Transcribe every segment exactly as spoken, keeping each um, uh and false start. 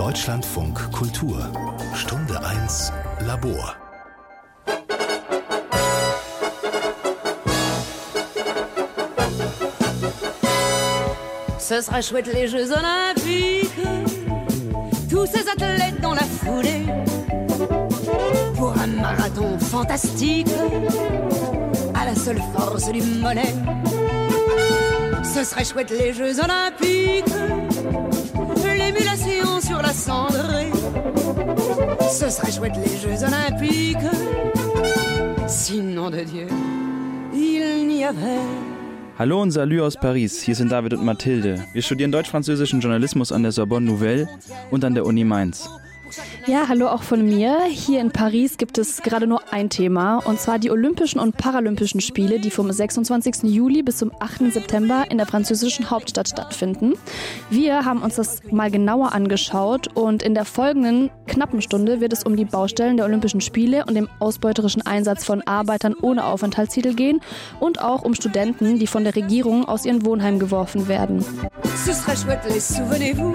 Deutschlandfunk Kultur. Stunde eins Labor. Ce sera chouette les Jeux Olympiques, tous ces athlètes dans la foulée, pour un marathon fantastique, à la seule force du mollet. Ce serait chouette les Jeux Olympiques, l'émulation sur la cendrée. Ce serait chouette les Jeux Olympiques, sinon de Dieu, il n'y avait... Hallo und Salü aus Paris, hier sind David und Mathilde. Wir studieren deutsch-französischen Journalismus an der Sorbonne Nouvelle und an der Uni Mainz. Ja, hallo auch von mir. Hier in Paris gibt es gerade nur ein Thema, und zwar die Olympischen und Paralympischen Spiele, die vom sechsundzwanzigsten Juli bis zum achten September in der französischen Hauptstadt stattfinden. Wir haben uns das mal genauer angeschaut und in der folgenden knappen Stunde wird es um die Baustellen der Olympischen Spiele und dem ausbeuterischen Einsatz von Arbeitern ohne Aufenthaltstitel gehen und auch um Studenten, die von der Regierung aus ihren Wohnheim geworfen werden. Ce serait chouette, les souvenez-vous.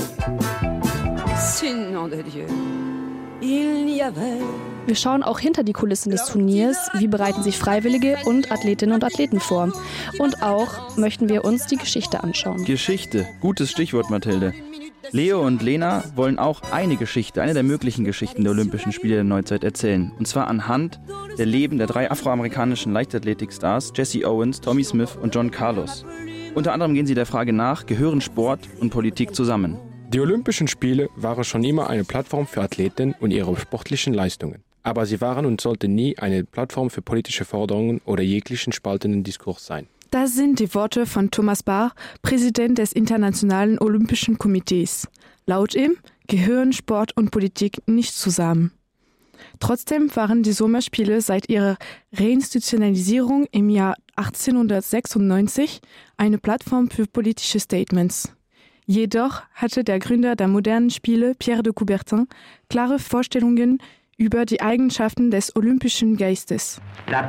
Sinon de Dieu, il n'y avait... Wir schauen auch hinter die Kulissen des Turniers, wie bereiten sich Freiwillige und Athletinnen und Athleten vor. Und auch möchten wir uns die Geschichte anschauen. Geschichte, gutes Stichwort, Mathilde. Leo und Lena wollen auch eine Geschichte, eine der möglichen Geschichten der Olympischen Spiele der Neuzeit erzählen. Und zwar anhand der Leben der drei afroamerikanischen Leichtathletikstars Jesse Owens, Tommie Smith und John Carlos. Unter anderem gehen sie der Frage nach, gehören Sport und Politik zusammen? Die Olympischen Spiele waren schon immer eine Plattform für Athleten und ihre sportlichen Leistungen. Aber sie waren und sollten nie eine Plattform für politische Forderungen oder jeglichen spaltenden Diskurs sein. Das sind die Worte von Thomas Bach, Präsident des Internationalen Olympischen Komitees. Laut ihm gehören Sport und Politik nicht zusammen. Trotzdem waren die Sommerspiele seit ihrer Reinstitutionalisierung im Jahr achtzehnhundertsechsundneunzig eine Plattform für politische Statements. Jedoch hatte der Gründer der modernen Spiele, Pierre de Coubertin, klare Vorstellungen über die Eigenschaften des olympischen Geistes.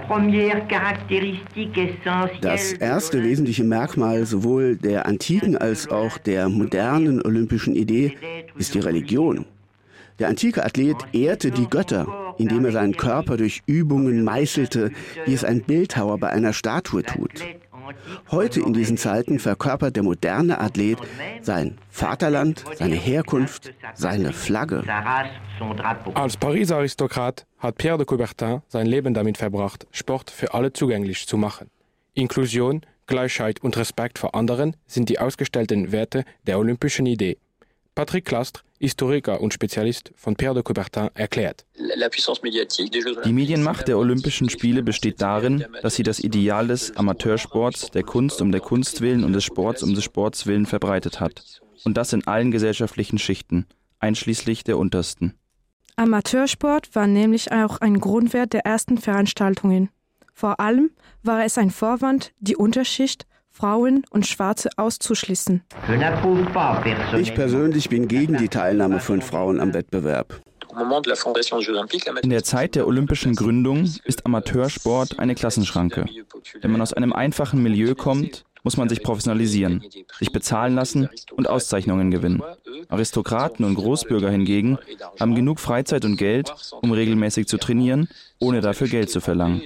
Das erste wesentliche Merkmal sowohl der antiken als auch der modernen olympischen Idee ist die Religion. Der antike Athlet ehrte die Götter, indem er seinen Körper durch Übungen meißelte, wie es ein Bildhauer bei einer Statue tut. Heute in diesen Zeiten verkörpert der moderne Athlet sein Vaterland, seine Herkunft, seine Flagge. Als Pariser Aristokrat hat Pierre de Coubertin sein Leben damit verbracht, Sport für alle zugänglich zu machen. Inklusion, Gleichheit und Respekt vor anderen sind die ausgestellten Werte der olympischen Idee. Patrick Clastres, Historiker und Spezialist von Pierre de Coubertin, erklärt. Die Medienmacht der Olympischen Spiele besteht darin, dass sie das Ideal des Amateursports, der Kunst um der Kunst willen und des Sports um des Sports willen verbreitet hat. Und das in allen gesellschaftlichen Schichten, einschließlich der untersten. Amateursport war nämlich auch ein Grundwert der ersten Veranstaltungen. Vor allem war es ein Vorwand, die Unterschicht, Frauen und Schwarze auszuschließen. Ich persönlich bin gegen die Teilnahme von Frauen am Wettbewerb. In der Zeit der olympischen Gründung ist Amateursport eine Klassenschranke. Wenn man aus einem einfachen Milieu kommt, muss man sich professionalisieren, sich bezahlen lassen und Auszeichnungen gewinnen. Aristokraten und Großbürger hingegen haben genug Freizeit und Geld, um regelmäßig zu trainieren, ohne dafür Geld zu verlangen.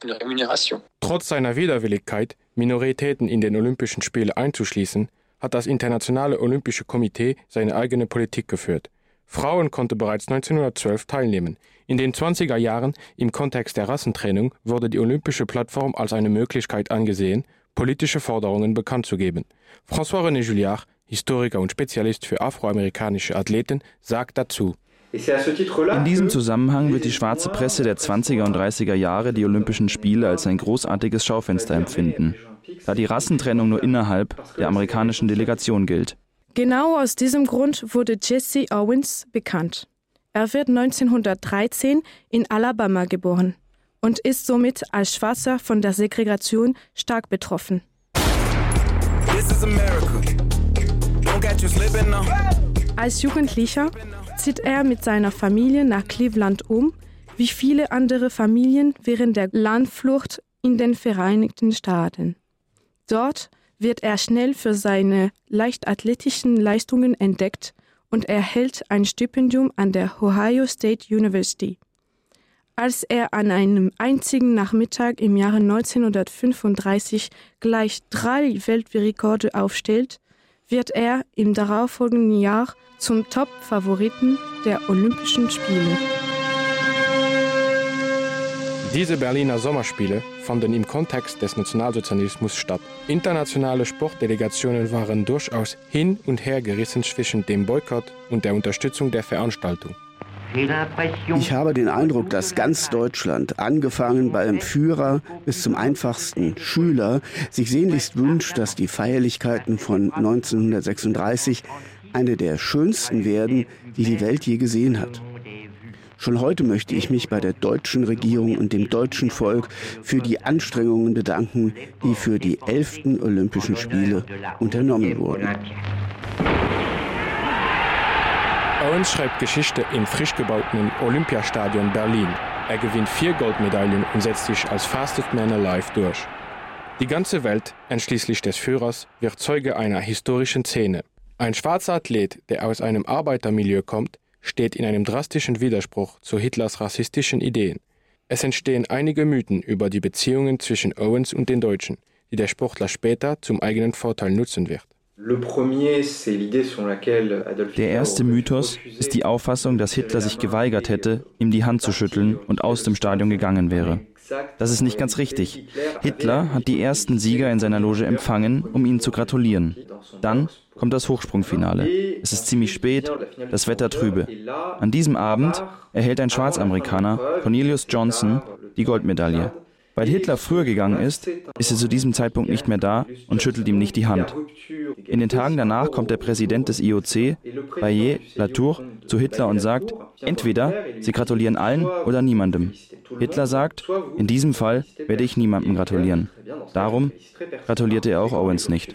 Trotz seiner Widerwilligkeit, Minoritäten in den Olympischen Spielen einzuschließen, hat das Internationale Olympische Komitee seine eigene Politik geführt. Frauen konnten bereits neunzehnhundertzwölf teilnehmen. In den zwanziger Jahren, im Kontext der Rassentrennung, wurde die olympische Plattform als eine Möglichkeit angesehen, politische Forderungen bekannt zu geben. François-René Julliard, Historiker und Spezialist für afroamerikanische Athleten, sagt dazu: In diesem Zusammenhang wird die schwarze Presse der zwanziger und dreißiger Jahre die Olympischen Spiele als ein großartiges Schaufenster empfinden, da die Rassentrennung nur innerhalb der amerikanischen Delegation gilt. Genau aus diesem Grund wurde Jesse Owens bekannt. Er wird neunzehnhundertdreizehn in Alabama geboren und ist somit als Schwarzer von der Segregation stark betroffen. Als Jugendlicher zieht er mit seiner Familie nach Cleveland um, wie viele andere Familien während der Landflucht in den Vereinigten Staaten. Dort wird er schnell für seine leichtathletischen Leistungen entdeckt und erhält ein Stipendium an der Ohio State University. Als er an einem einzigen Nachmittag im Jahre neunzehnhundertfünfunddreißig gleich drei Weltrekorde aufstellt, wird er im darauffolgenden Jahr zum Top-Favoriten der Olympischen Spiele. Diese Berliner Sommerspiele fanden im Kontext des Nationalsozialismus statt. Internationale Sportdelegationen waren durchaus hin und her gerissen zwischen dem Boykott und der Unterstützung der Veranstaltung. Ich habe den Eindruck, dass ganz Deutschland, angefangen beim Führer bis zum einfachsten Schüler, sich sehnlichst wünscht, dass die Feierlichkeiten von neunzehnhundertsechsunddreißig eine der schönsten werden, die die Welt je gesehen hat. Schon heute möchte ich mich bei der deutschen Regierung und dem deutschen Volk für die Anstrengungen bedanken, die für die elften Olympischen Spiele unternommen wurden. Owens schreibt Geschichte im frisch gebauten Olympiastadion Berlin. Er gewinnt vier Goldmedaillen und setzt sich als Fastest Man Alive durch. Die ganze Welt, einschließlich des Führers, wird Zeuge einer historischen Szene. Ein schwarzer Athlet, der aus einem Arbeitermilieu kommt, steht in einem drastischen Widerspruch zu Hitlers rassistischen Ideen. Es entstehen einige Mythen über die Beziehungen zwischen Owens und den Deutschen, die der Sportler später zum eigenen Vorteil nutzen wird. Der erste Mythos ist die Auffassung, dass Hitler sich geweigert hätte, ihm die Hand zu schütteln und aus dem Stadion gegangen wäre. Das ist nicht ganz richtig. Hitler hat die ersten Sieger in seiner Loge empfangen, um ihnen zu gratulieren. Dann kommt das Hochsprungfinale. Es ist ziemlich spät, das Wetter trübe. An diesem Abend erhält ein Schwarzamerikaner, Cornelius Johnson, die Goldmedaille. Weil Hitler früher gegangen ist, ist er zu diesem Zeitpunkt nicht mehr da und schüttelt ihm nicht die Hand. In den Tagen danach kommt der Präsident des I O C, Baillet Latour, zu Hitler und sagt, entweder Sie gratulieren allen oder niemandem. Hitler sagt, in diesem Fall werde ich niemandem gratulieren. Darum gratulierte er auch Owens nicht.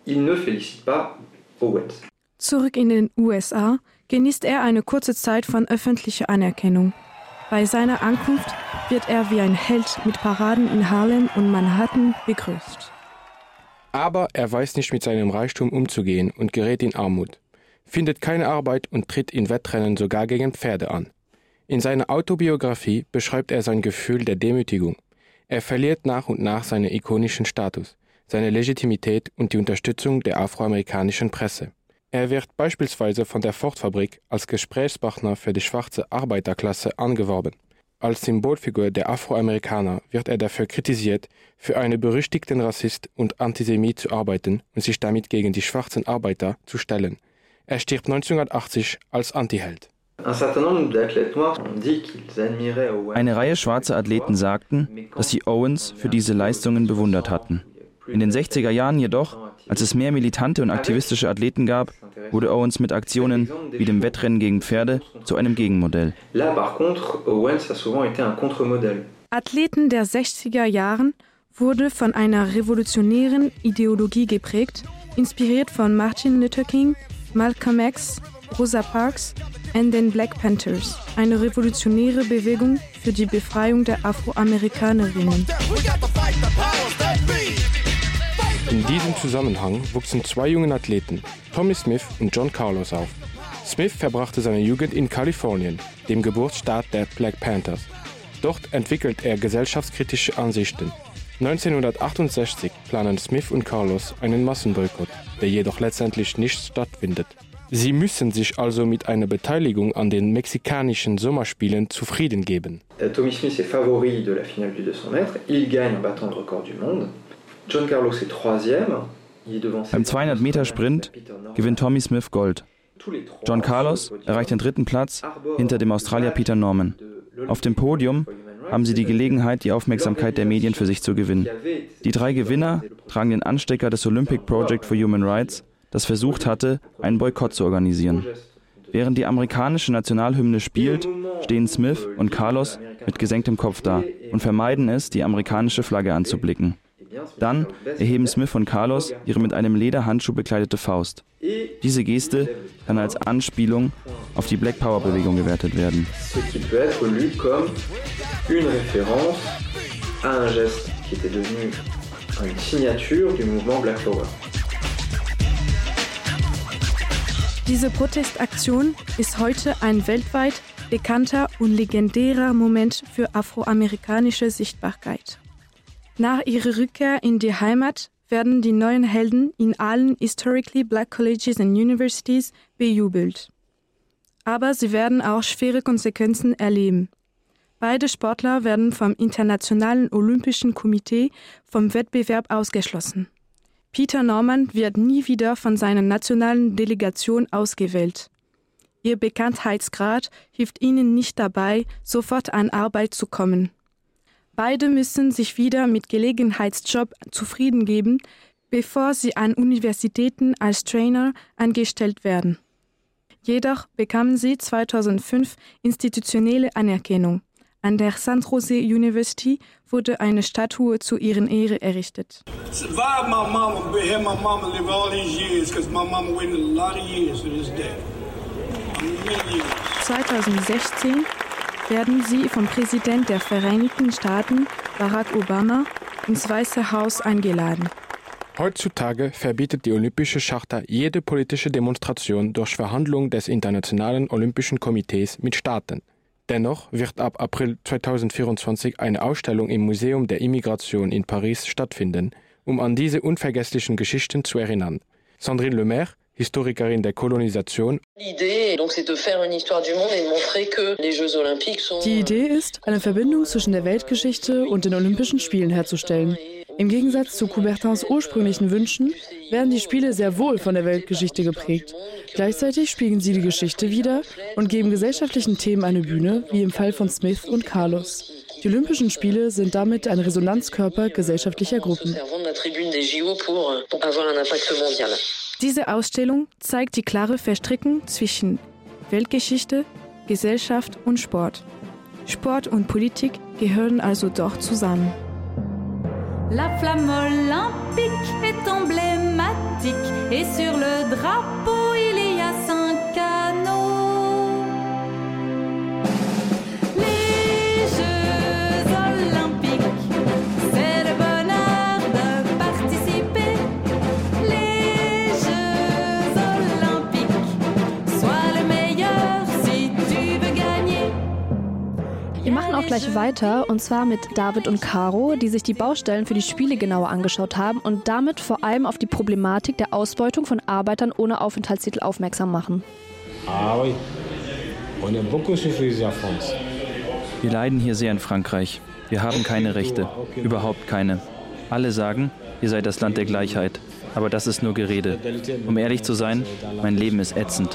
Zurück in den U S A genießt er eine kurze Zeit von öffentlicher Anerkennung. Bei seiner Ankunft wird er wie ein Held mit Paraden in Harlem und Manhattan begrüßt. Aber er weiß nicht mit seinem Reichtum umzugehen und gerät in Armut, findet keine Arbeit und tritt in Wettrennen sogar gegen Pferde an. In seiner Autobiografie beschreibt er sein Gefühl der Demütigung. Er verliert nach und nach seinen ikonischen Status, seine Legitimität und die Unterstützung der afroamerikanischen Presse. Er wird beispielsweise von der Ford-Fabrik als Gesprächspartner für die schwarze Arbeiterklasse angeworben. Als Symbolfigur der Afroamerikaner wird er dafür kritisiert, für einen berüchtigten Rassist und Antisemit zu arbeiten und sich damit gegen die schwarzen Arbeiter zu stellen. Er stirbt neunzehnhundertachtzig als Antiheld. Eine Reihe schwarzer Athleten sagten, dass sie Owens für diese Leistungen bewundert hatten. In den sechziger Jahren jedoch, als es mehr militante und aktivistische Athleten gab, wurde Owens mit Aktionen wie dem Wettrennen gegen Pferde zu einem Gegenmodell. Athleten der sechziger Jahren wurde von einer revolutionären Ideologie geprägt, inspiriert von Martin Luther King, Malcolm X, Rosa Parks und den Black Panthers, eine revolutionäre Bewegung für die Befreiung der Afroamerikanerinnen. In diesem Zusammenhang wuchsen zwei junge Athleten, Tommie Smith und John Carlos, auf. Smith verbrachte seine Jugend in Kalifornien, dem Geburtsstaat der Black Panthers. Dort entwickelt er gesellschaftskritische Ansichten. neunzehnhundertachtundsechzig planen Smith und Carlos einen Massenboykott, der jedoch letztendlich nicht stattfindet. Sie müssen sich also mit einer Beteiligung an den mexikanischen Sommerspielen zufrieden geben. Tommie Smith est favori de la finale du deux cents mètres. Il gagne en battant le record du monde. John Carlos est troisième. Beim zweihundert Meter Sprint gewinnt Tommie Smith Gold. John Carlos erreicht den dritten Platz hinter dem Australier Peter Norman. Auf dem Podium haben sie die Gelegenheit, die Aufmerksamkeit der Medien für sich zu gewinnen. Die drei Gewinner tragen den Anstecker des Olympic Project for Human Rights, das versucht hatte, einen Boykott zu organisieren. Während die amerikanische Nationalhymne spielt, stehen Smith und Carlos mit gesenktem Kopf da und vermeiden es, die amerikanische Flagge anzublicken. Dann erheben Smith und Carlos ihre mit einem Lederhandschuh bekleidete Faust. Diese Geste kann als Anspielung auf die Black Power Bewegung gewertet werden. Diese Protestaktion ist heute ein weltweit bekannter und legendärer Moment für afroamerikanische Sichtbarkeit. Nach ihrer Rückkehr in die Heimat werden die neuen Helden in allen historically black colleges and universities bejubelt. Aber sie werden auch schwere Konsequenzen erleben. Beide Sportler werden vom Internationalen Olympischen Komitee vom Wettbewerb ausgeschlossen. Peter Norman wird nie wieder von seiner nationalen Delegation ausgewählt. Ihr Bekanntheitsgrad hilft ihnen nicht dabei, sofort an Arbeit zu kommen. Beide müssen sich wieder mit Gelegenheitsjob zufrieden geben, bevor sie an Universitäten als Trainer angestellt werden. Jedoch bekamen sie zweitausendfünf institutionelle Anerkennung. An der San Jose University wurde eine Statue zu ihren Ehre errichtet. zweitausendsechzehn werden sie vom Präsidenten der Vereinigten Staaten, Barack Obama, ins Weiße Haus eingeladen. Heutzutage verbietet die Olympische Charta jede politische Demonstration durch Verhandlungen des Internationalen Olympischen Komitees mit Staaten. Dennoch wird ab April zweitausendvierundzwanzig eine Ausstellung im Museum der Immigration in Paris stattfinden, um an diese unvergesslichen Geschichten zu erinnern. Sandrine Lemaire, Historikerin der Kolonisation. Die Idee ist, eine Verbindung zwischen der Weltgeschichte und den Olympischen Spielen herzustellen. Im Gegensatz zu Coubertins ursprünglichen Wünschen werden die Spiele sehr wohl von der Weltgeschichte geprägt. Gleichzeitig spiegeln sie die Geschichte wider und geben gesellschaftlichen Themen eine Bühne, wie im Fall von Smith und Carlos. Die Olympischen Spiele sind damit ein Resonanzkörper gesellschaftlicher Gruppen. Diese Ausstellung zeigt die klare Verstrickung zwischen Weltgeschichte, Gesellschaft und Sport. Sport und Politik gehören also doch zusammen. La flamme olympique est emblématique et sur le drapeau il y a cinq canaux. Les Jeux olympiques, c'est le bonheur de participer. Les Jeux olympiques, sois le meilleur si tu veux gagner. Wir machen auch gleich weiter, und zwar mit David und Caro, die sich die Baustellen für die Spiele genauer angeschaut haben und damit vor allem auf die Problematik der Ausbeutung von Arbeitern ohne Aufenthaltstitel aufmerksam machen. Wir leiden hier sehr in Frankreich. Wir haben keine Rechte, überhaupt keine. Alle sagen, ihr seid das Land der Gleichheit. Aber das ist nur Gerede. Um ehrlich zu sein, mein Leben ist ätzend.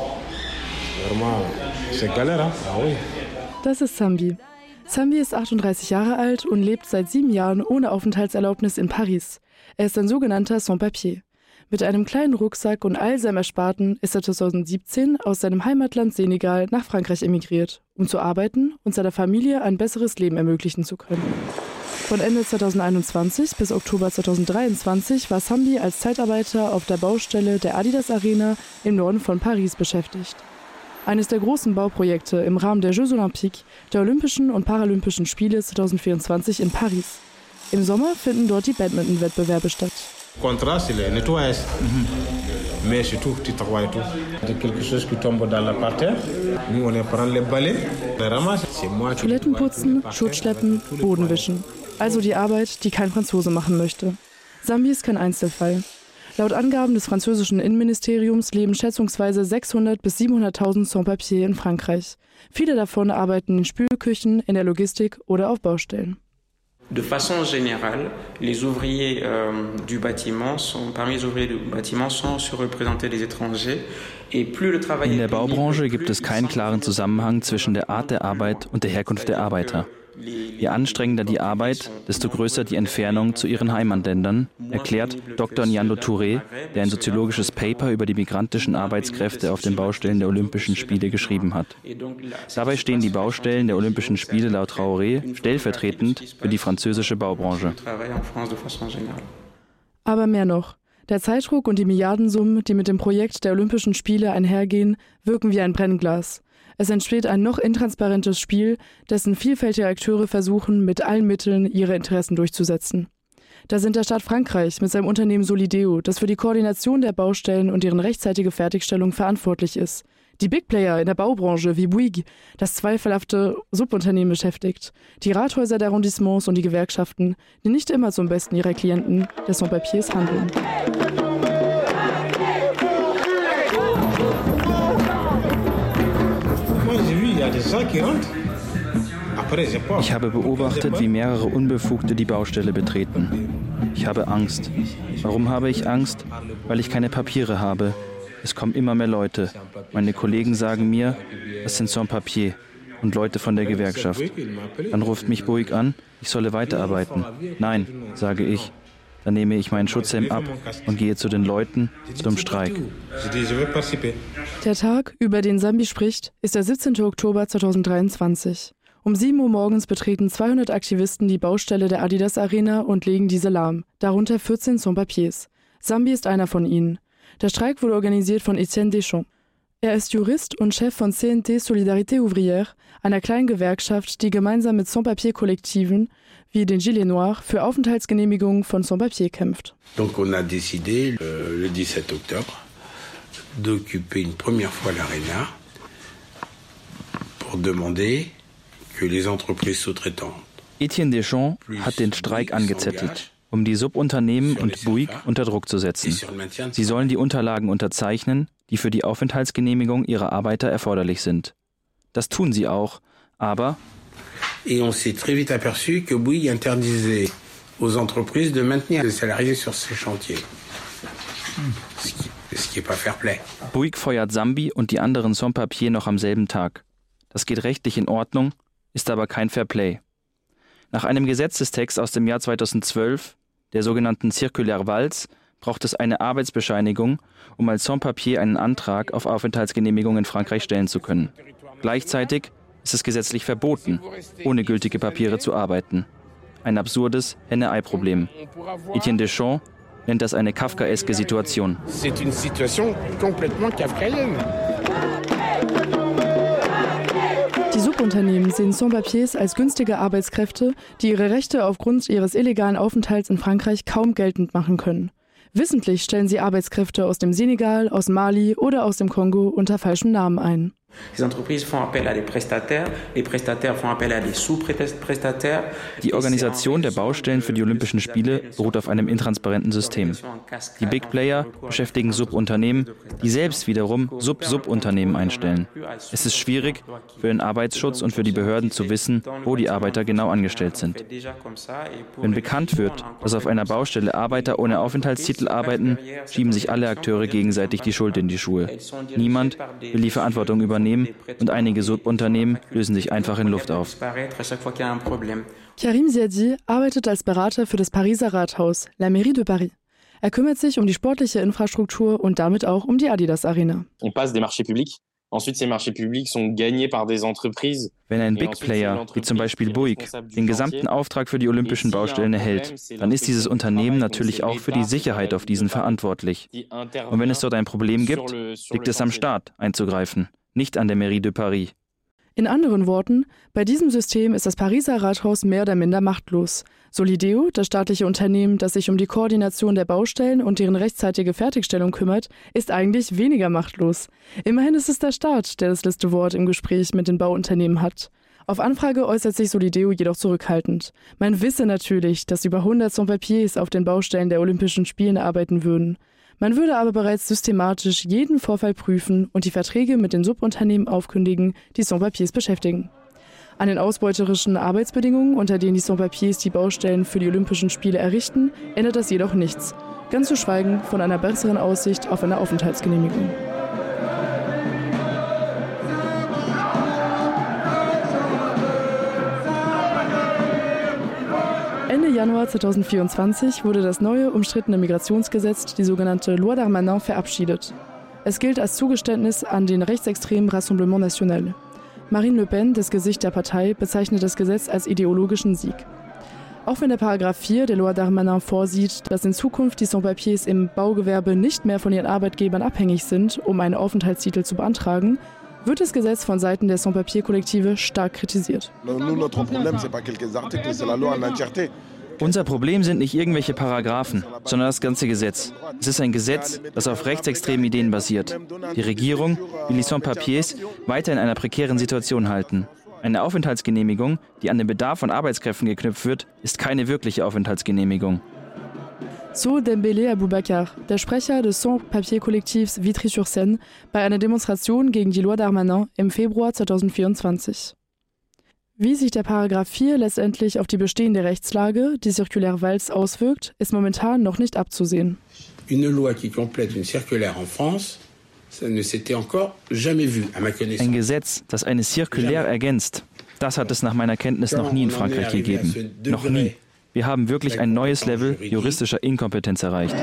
Das ist Sambi. Sambi ist achtunddreißig Jahre alt und lebt seit sieben Jahren ohne Aufenthaltserlaubnis in Paris. Er ist ein sogenannter Sans-Papier. Mit einem kleinen Rucksack und all seinem Ersparten ist er zweitausendsiebzehn aus seinem Heimatland Senegal nach Frankreich emigriert, um zu arbeiten und seiner Familie ein besseres Leben ermöglichen zu können. Von Ende zweitausendeinundzwanzig bis Oktober zweitausenddreiundzwanzig war Sambi als Zeitarbeiter auf der Baustelle der Adidas Arena im Norden von Paris beschäftigt. Eines der großen Bauprojekte im Rahmen der Jeux Olympiques, der Olympischen und Paralympischen Spiele zweitausendvierundzwanzig in Paris. Im Sommer finden dort die Badminton-Wettbewerbe statt. Contrat, c'est le nettoyage. Mhm. Mais surtout, tu travailles tout. C'est quelque chose qui tombe dans la parterre. Nous, on prend les balais, les ramasse. C'est moi. Toiletten putzen, Schutzschleppen, Boden wischen. Also die Arbeit, die kein Franzose machen möchte. Sambi ist kein Einzelfall. Laut Angaben des französischen Innenministeriums leben schätzungsweise sechshundert bis siebenhunderttausend Sans-Papiers in Frankreich. Viele davon arbeiten in Spülküchen, in der Logistik oder auf Baustellen. De façon générale, les ouvriers euh, du bâtiment sont, parmi les ouvriers du bâtiment sont surreprésentés des étrangers. Et plus le travail In der Baubranche gibt es keinen klaren Zusammenhang zwischen der Art der Arbeit und der Herkunft der Arbeiter. Je anstrengender die Arbeit, desto größer die Entfernung zu ihren Heimatländern, erklärt Doktor Nyando Touré, der ein soziologisches Paper über die migrantischen Arbeitskräfte auf den Baustellen der Olympischen Spiele geschrieben hat. Dabei stehen die Baustellen der Olympischen Spiele laut Traoré stellvertretend für die französische Baubranche. Aber mehr noch. Der Zeitdruck und die Milliardensummen, die mit dem Projekt der Olympischen Spiele einhergehen, wirken wie ein Brennglas. Es entsteht ein noch intransparentes Spiel, dessen vielfältige Akteure versuchen, mit allen Mitteln ihre Interessen durchzusetzen. Da sind der Staat Frankreich mit seinem Unternehmen Solideo, das für die Koordination der Baustellen und deren rechtzeitige Fertigstellung verantwortlich ist. Die Big Player in der Baubranche wie Bouygues, das zweifelhafte Subunternehmen beschäftigt. Die Rathäuser der Arrondissements und die Gewerkschaften, die nicht immer zum Besten ihrer Klienten des Sans-Papiers handeln. Ich habe beobachtet, wie mehrere Unbefugte die Baustelle betreten. Ich habe Angst. Warum habe ich Angst? Weil ich keine Papiere habe. Es kommen immer mehr Leute. Meine Kollegen sagen mir, das sind Sans-Papiers und Leute von der Gewerkschaft. Dann ruft mich Bouygues an, ich solle weiterarbeiten. Nein, sage ich. Dann nehme ich meinen Schutzhelm ab und gehe zu den Leuten zum Streik. Der Tag, über den Sambi spricht, ist der siebzehnten Oktober zweitausenddreiundzwanzig. Um sieben Uhr morgens betreten zweihundert Aktivisten die Baustelle der Adidas Arena und legen diese lahm, darunter vierzehn Sans-Papiers. Sambi ist einer von ihnen. Der Streik wurde organisiert von Etienne Deschamps. Er ist Jurist und Chef von C N T Solidarité Ouvrière, einer kleinen Gewerkschaft, die gemeinsam mit Sans-Papiers-Kollektiven wie den Gilets Noirs für Aufenthaltsgenehmigungen von Sans-Papiers kämpft. Donc on a décidé euh, le dix-sept octobre d'occuper une première fois l'Arena pour demander que les entreprises sous-traitantes. Etienne Deschamps hat den Streik angezettelt, um die Subunternehmen und Bouygues unter Druck zu setzen. Sie sollen die Unterlagen unterzeichnen, die für die Aufenthaltsgenehmigung ihrer Arbeiter erforderlich sind. Das tun sie auch, aber Et on s'est très vite aperçu que Bouygues interdisait aux entreprises de maintenir les salariés sur ces chantiers. Ce qui, ce qui est pas fair play. Bouygues feuert Sambi und die anderen Sans-Papiers noch am selben Tag. Das geht rechtlich in Ordnung, ist aber kein Fairplay. Nach einem Gesetzestext aus dem Jahr zweitausendzwölf, der sogenannten Circulaire Valls, braucht es eine Arbeitsbescheinigung, um als Sans-Papier einen Antrag auf Aufenthaltsgenehmigung in Frankreich stellen zu können. Gleichzeitig ist es gesetzlich verboten, ohne gültige Papiere zu arbeiten. Ein absurdes Henne-Ei-Problem. Etienne Deschamps nennt das eine kafkaeske Situation. C'est une situation complètement kafkaïenne. Die Subunternehmen sehen Sans-Papiers als günstige Arbeitskräfte, die ihre Rechte aufgrund ihres illegalen Aufenthalts in Frankreich kaum geltend machen können. Wissentlich stellen sie Arbeitskräfte aus dem Senegal, aus Mali oder aus dem Kongo unter falschem Namen ein. Les entreprises font appel à des prestataires, les prestataires font appel à des sous-prestataires. Die Organisation der Baustellen für die Olympischen Spiele beruht auf einem intransparenten System. Die Big Player beschäftigen Subunternehmen, die selbst wiederum Sub-Subunternehmen einstellen. Es ist schwierig für den Arbeitsschutz und für die Behörden zu wissen, wo die Arbeiter genau angestellt sind. Wenn bekannt wird, dass auf einer Baustelle Arbeiter ohne Aufenthaltstitel arbeiten, schieben sich alle Akteure gegenseitig die Schuld in die Schuhe. Niemand will die Verantwortung übernehmen. Und einige Subunternehmen lösen sich einfach in Luft auf. Karim Ziadi arbeitet als Berater für das Pariser Rathaus, la Mairie de Paris. Er kümmert sich um die sportliche Infrastruktur und damit auch um die Adidas Arena. On passe des marchés publics. Ensuite, ces marchés publics sont gagnés par des entreprises. Wenn ein Big Player, wie zum Beispiel Bouygues, den gesamten Auftrag für die olympischen Baustellen erhält, dann ist dieses Unternehmen natürlich auch für die Sicherheit auf diesen verantwortlich. Und wenn es dort ein Problem gibt, liegt es am Staat, einzugreifen, nicht an der Mairie de Paris. In anderen Worten, bei diesem System ist das Pariser Rathaus mehr oder minder machtlos. Solideo, das staatliche Unternehmen, das sich um die Koordination der Baustellen und deren rechtzeitige Fertigstellung kümmert, ist eigentlich weniger machtlos. Immerhin ist es der Staat, der das letzte Wort im Gespräch mit den Bauunternehmen hat. Auf Anfrage äußert sich Solideo jedoch zurückhaltend. Man wisse natürlich, dass über hundert Sans-Papiers auf den Baustellen der Olympischen Spiele arbeiten würden. Man würde aber bereits systematisch jeden Vorfall prüfen und die Verträge mit den Subunternehmen aufkündigen, die Sans-Papiers beschäftigen. An den ausbeuterischen Arbeitsbedingungen, unter denen die Sans-Papiers die Baustellen für die Olympischen Spiele errichten, ändert das jedoch nichts. Ganz zu schweigen von einer besseren Aussicht auf eine Aufenthaltsgenehmigung. Ende Januar zweitausendvierundzwanzig wurde das neue, umstrittene Migrationsgesetz, die sogenannte Loi Darmanin, verabschiedet. Es gilt als Zugeständnis an den rechtsextremen Rassemblement National. Marine Le Pen, das Gesicht der Partei, bezeichnet das Gesetz als ideologischen Sieg. Auch wenn der Paragraph vier der Loi Darmanin vorsieht, dass in Zukunft die Sans-Papiers im Baugewerbe nicht mehr von ihren Arbeitgebern abhängig sind, um einen Aufenthaltstitel zu beantragen, wird das Gesetz von Seiten der Sans-Papiers-Kollektive stark kritisiert. Nous, notre problème, c'est pas quelques articles, c'est la loi en entièreté. Unser Problem sind nicht irgendwelche Paragraphen, sondern das ganze Gesetz. Es ist ein Gesetz, das auf rechtsextremen Ideen basiert. Die Regierung will die Sans-Papiers weiter in einer prekären Situation halten. Eine Aufenthaltsgenehmigung, die an den Bedarf von Arbeitskräften geknüpft wird, ist keine wirkliche Aufenthaltsgenehmigung. So Dembélé Aboubakar, der Sprecher des Sans-Papier-Kollektivs Vitry-sur-Seine, bei einer Demonstration gegen die Loi Darmanin im Februar zweitausendvierundzwanzig. Wie sich der Paragraph vier letztendlich auf die bestehende Rechtslage, die Circulaire Valls, auswirkt, ist momentan noch nicht abzusehen. Une loi qui complète une circulaire en France, ça ne s'était encore jamais vu, à ma connaissance. Ein Gesetz, das eine Circulaire ergänzt, das hat es nach meiner Kenntnis noch nie in Frankreich gegeben. Noch nie. Wir haben wirklich ein neues Level juristischer Inkompetenz erreicht.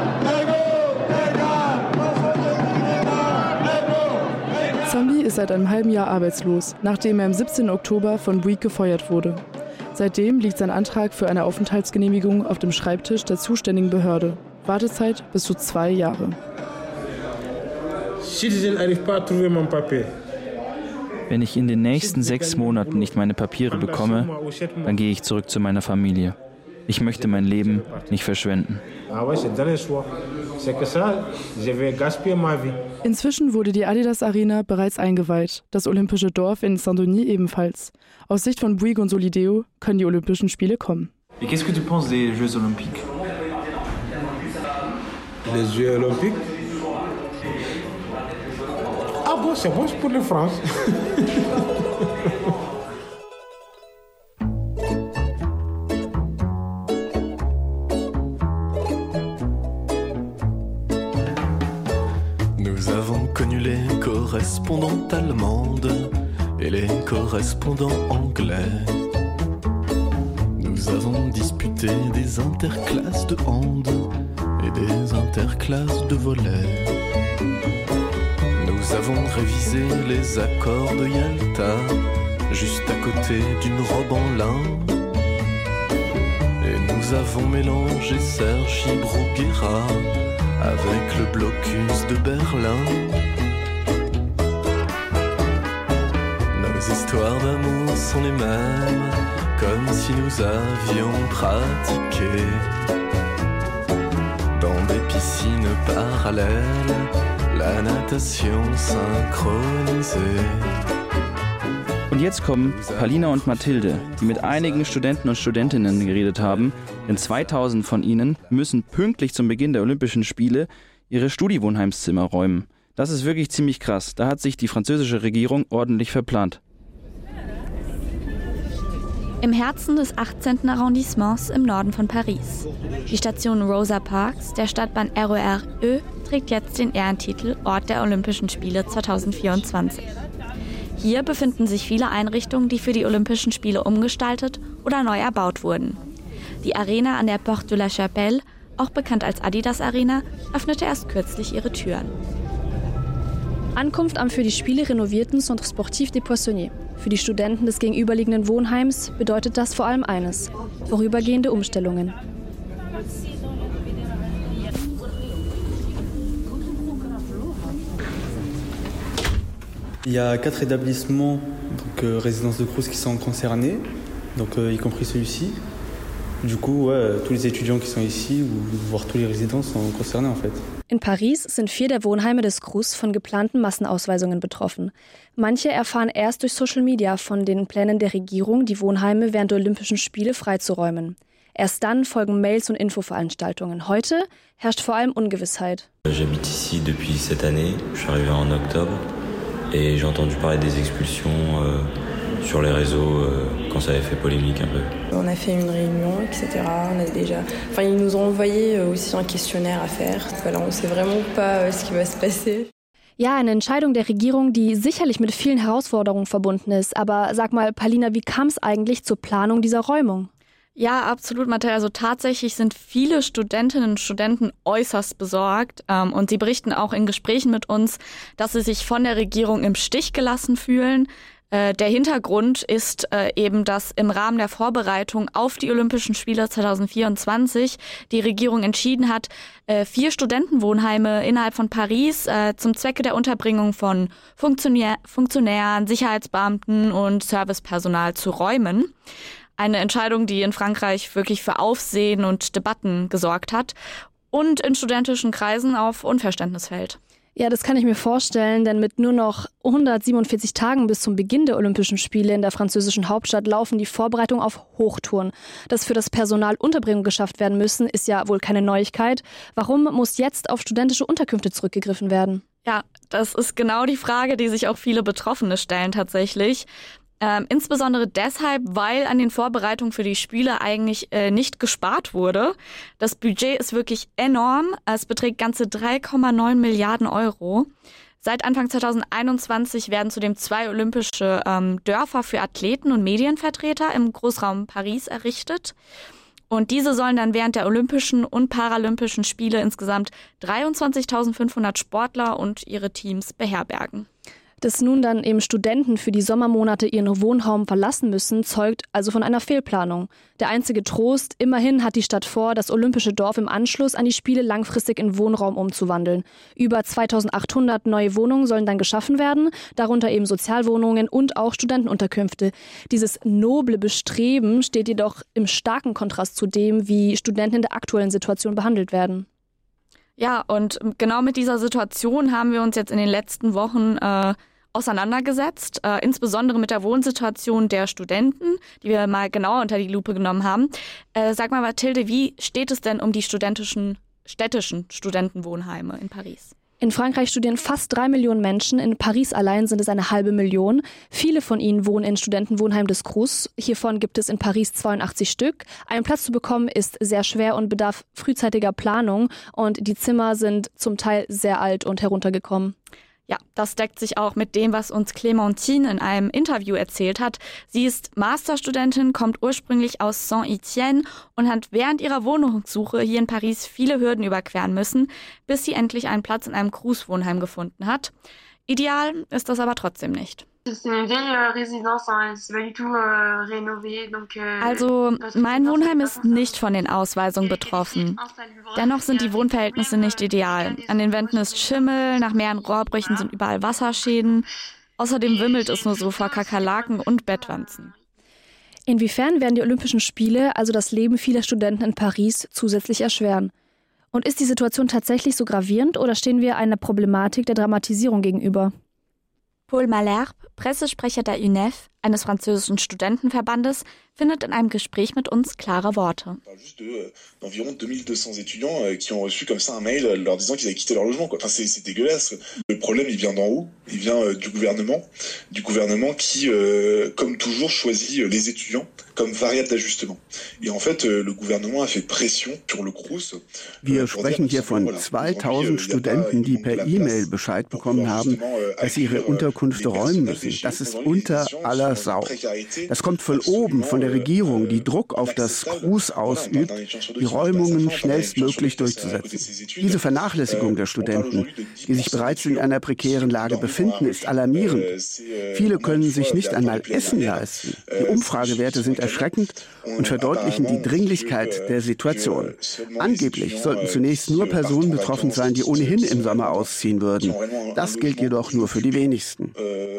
Sambi ist seit einem halben Jahr arbeitslos, nachdem er am siebzehnten Oktober von Bouygues gefeuert wurde. Seitdem liegt sein Antrag für eine Aufenthaltsgenehmigung auf dem Schreibtisch der zuständigen Behörde. Wartezeit bis zu zwei Jahre. Wenn ich in den nächsten sechs Monaten nicht meine Papiere bekomme, dann gehe ich zurück zu meiner Familie. Ich möchte mein Leben nicht verschwenden. Inzwischen wurde die Adidas Arena bereits eingeweiht, das olympische Dorf in Saint-Denis ebenfalls. Aus Sicht von Bouygues und Solideo können die Olympischen Spiele kommen. Et qu'est-ce que tu penses des Jeux Olympiques? Les Jeux Olympiques? Ah bon, c'est bon pour la France. Nous avons connu les correspondantes allemandes et les correspondants anglais. Nous avons disputé des interclasses de hand et des interclasses de volley. Nous avons révisé les accords de Yalta, juste à côté d'une robe en lin. Et nous avons mélangé Sergi Bruguera avec le blocus de Berlin. Nos histoires d'amour sont les mêmes, comme si nous avions pratiqué dans des piscines parallèles la natation synchronisée. Und jetzt kommen Palina und Mathilde, die mit einigen Studenten und Studentinnen geredet haben, denn zweitausend von ihnen müssen pünktlich zum Beginn der Olympischen Spiele ihre Studiwohnheimszimmer räumen. Das ist wirklich ziemlich krass. Da hat sich die französische Regierung ordentlich verplant. Im Herzen des achtzehnten Arrondissements im Norden von Paris. Die Station Rosa Parks der Stadtbahn R E R E trägt jetzt den Ehrentitel Ort der Olympischen Spiele zweitausendvierundzwanzig. Hier befinden sich viele Einrichtungen, die für die Olympischen Spiele umgestaltet oder neu erbaut wurden. Die Arena an der Porte de la Chapelle, auch bekannt als Adidas Arena, öffnete erst kürzlich ihre Türen. Ankunft am für die Spiele renovierten Centre Sportif des Poissonniers. Für die Studenten des gegenüberliegenden Wohnheims bedeutet das vor allem eines: vorübergehende Umstellungen. Il y a quatre établissements, donc euh, résidences de Crous qui sont concernés, donc euh, y compris celui-ci. Du coup, ouais, tous les étudiants qui sont ici, ou voire tous les résidents sont concernés en fait. In Paris sind vier der Wohnheime des Crous von geplanten Massenausweisungen betroffen. Manche erfahren erst durch Social Media von den Plänen der Regierung, die Wohnheime während der Olympischen Spiele freizuräumen. Erst dann folgen Mails und Infoveranstaltungen. Heute herrscht vor allem Ungewissheit. J'habite ici depuis cette année. Je suis arrivé en octobre et j'ai entendu parler des expulsions euh, sur les réseaux euh, quand ça avait fait polémique un peu. On a fait une réunion, et cetera. On a déjà, enfin, ils nous ont envoyé aussi un questionnaire à faire. Voilà, on ne sait vraiment pas ce qui va se passer. Ja, eine Entscheidung der Regierung, die sicherlich mit vielen Herausforderungen verbunden ist. Aber sag mal, Palina, wie kam es eigentlich zur Planung dieser Räumung? Ja, absolut, Mathe. Also tatsächlich sind viele Studentinnen und Studenten äußerst besorgt. Ähm, und sie berichten auch in Gesprächen mit uns, dass sie sich von der Regierung im Stich gelassen fühlen. Äh, der Hintergrund ist äh, eben, dass im Rahmen der Vorbereitung auf die Olympischen Spiele zweitausendvierundzwanzig die Regierung entschieden hat, äh, vier Studentenwohnheime innerhalb von Paris äh, zum Zwecke der Unterbringung von Funktionär- Funktionären, Sicherheitsbeamten und Servicepersonal zu räumen. Eine Entscheidung, die in Frankreich wirklich für Aufsehen und Debatten gesorgt hat und in studentischen Kreisen auf Unverständnis fällt. Ja, das kann ich mir vorstellen, denn mit nur noch hundertsiebenundvierzig Tagen bis zum Beginn der Olympischen Spiele in der französischen Hauptstadt laufen die Vorbereitungen auf Hochtouren. Dass für das Personal Unterbringung geschafft werden müssen, ist ja wohl keine Neuigkeit. Warum muss jetzt auf studentische Unterkünfte zurückgegriffen werden? Ja, das ist genau die Frage, die sich auch viele Betroffene stellen tatsächlich. Ähm, insbesondere deshalb, weil an den Vorbereitungen für die Spiele eigentlich äh, nicht gespart wurde. Das Budget ist wirklich enorm. Es beträgt ganze drei Komma neun Milliarden Euro. Seit Anfang zweitausendeinundzwanzig werden zudem zwei olympische ähm, Dörfer für Athleten und Medienvertreter im Großraum Paris errichtet. Und diese sollen dann während der Olympischen und Paralympischen Spiele insgesamt dreiundzwanzigtausendfünfhundert Sportler und ihre Teams beherbergen. Dass nun dann eben Studenten für die Sommermonate ihren Wohnraum verlassen müssen, zeugt also von einer Fehlplanung. Der einzige Trost, immerhin hat die Stadt vor, das olympische Dorf im Anschluss an die Spiele langfristig in Wohnraum umzuwandeln. Über zweitausendachthundert neue Wohnungen sollen dann geschaffen werden, darunter eben Sozialwohnungen und auch Studentenunterkünfte. Dieses noble Bestreben steht jedoch im starken Kontrast zu dem, wie Studenten in der aktuellen Situation behandelt werden. Ja, und genau mit dieser Situation haben wir uns jetzt in den letzten Wochen äh, auseinandergesetzt, äh, insbesondere mit der Wohnsituation der Studenten, die wir mal genauer unter die Lupe genommen haben. Äh, sag mal, Mathilde, wie steht es denn um die studentischen, städtischen Studentenwohnheime in Paris? In Frankreich studieren fast drei Millionen Menschen, in Paris allein sind es eine halbe Million. Viele von ihnen wohnen in Studentenwohnheim des Crous. Hiervon gibt es in Paris zweiundachtzig Stück. Einen Platz zu bekommen ist sehr schwer und bedarf frühzeitiger Planung. Und die Zimmer sind zum Teil sehr alt und heruntergekommen. Ja, das deckt sich auch mit dem, was uns Clémentine in einem Interview erzählt hat. Sie ist Masterstudentin, kommt ursprünglich aus Saint-Étienne und hat während ihrer Wohnungssuche hier in Paris viele Hürden überqueren müssen, bis sie endlich einen Platz in einem Crous-Wohnheim gefunden hat. Ideal ist das aber trotzdem nicht. Also, mein Wohnheim ist nicht von den Ausweisungen betroffen. Dennoch sind die Wohnverhältnisse nicht ideal. An den Wänden ist Schimmel, nach mehreren Rohrbrüchen sind überall Wasserschäden. Außerdem wimmelt es nur so vor Kakerlaken und Bettwanzen. Inwiefern werden die Olympischen Spiele, also das Leben vieler Studenten in Paris, zusätzlich erschweren? Und ist die Situation tatsächlich so gravierend oder stehen wir einer Problematik der Dramatisierung gegenüber? Paul Malherbe, Pressesprecher der U N E F, eines französischen Studentenverbandes, findet in einem Gespräch mit uns klare Worte. Environ deux cents étudiants qui ont reçu comme ça un mail leur disant qu'ils avaient quitté leur logement. Enfin, c'est, c'est dégueulasse. Le problème, il vient d'en haut, il vient du gouvernement, du gouvernement qui, euh, comme toujours, choisit les étudiants comme variable d'ajustement. Et en fait, le gouvernement a fait pression sur le Crous. Wir sprechen hier von zweitausend Studenten, die per E-Mail Bescheid bekommen haben, dass sie ihre Unterkünfte räumen müssen. Das ist unter aller Sau. Das kommt von oben, von der Regierung, die Druck auf das Crous ausübt, die Räumungen schnellstmöglich durchzusetzen. Diese Vernachlässigung der Studenten, die sich bereits in einer prekären Lage befinden, ist alarmierend. Viele können sich nicht einmal Essen leisten. Die Umfragewerte sind erschreckend und verdeutlichen die Dringlichkeit der Situation. Angeblich sollten zunächst nur Personen betroffen sein, die ohnehin im Sommer ausziehen würden. Das gilt jedoch nur für die wenigsten.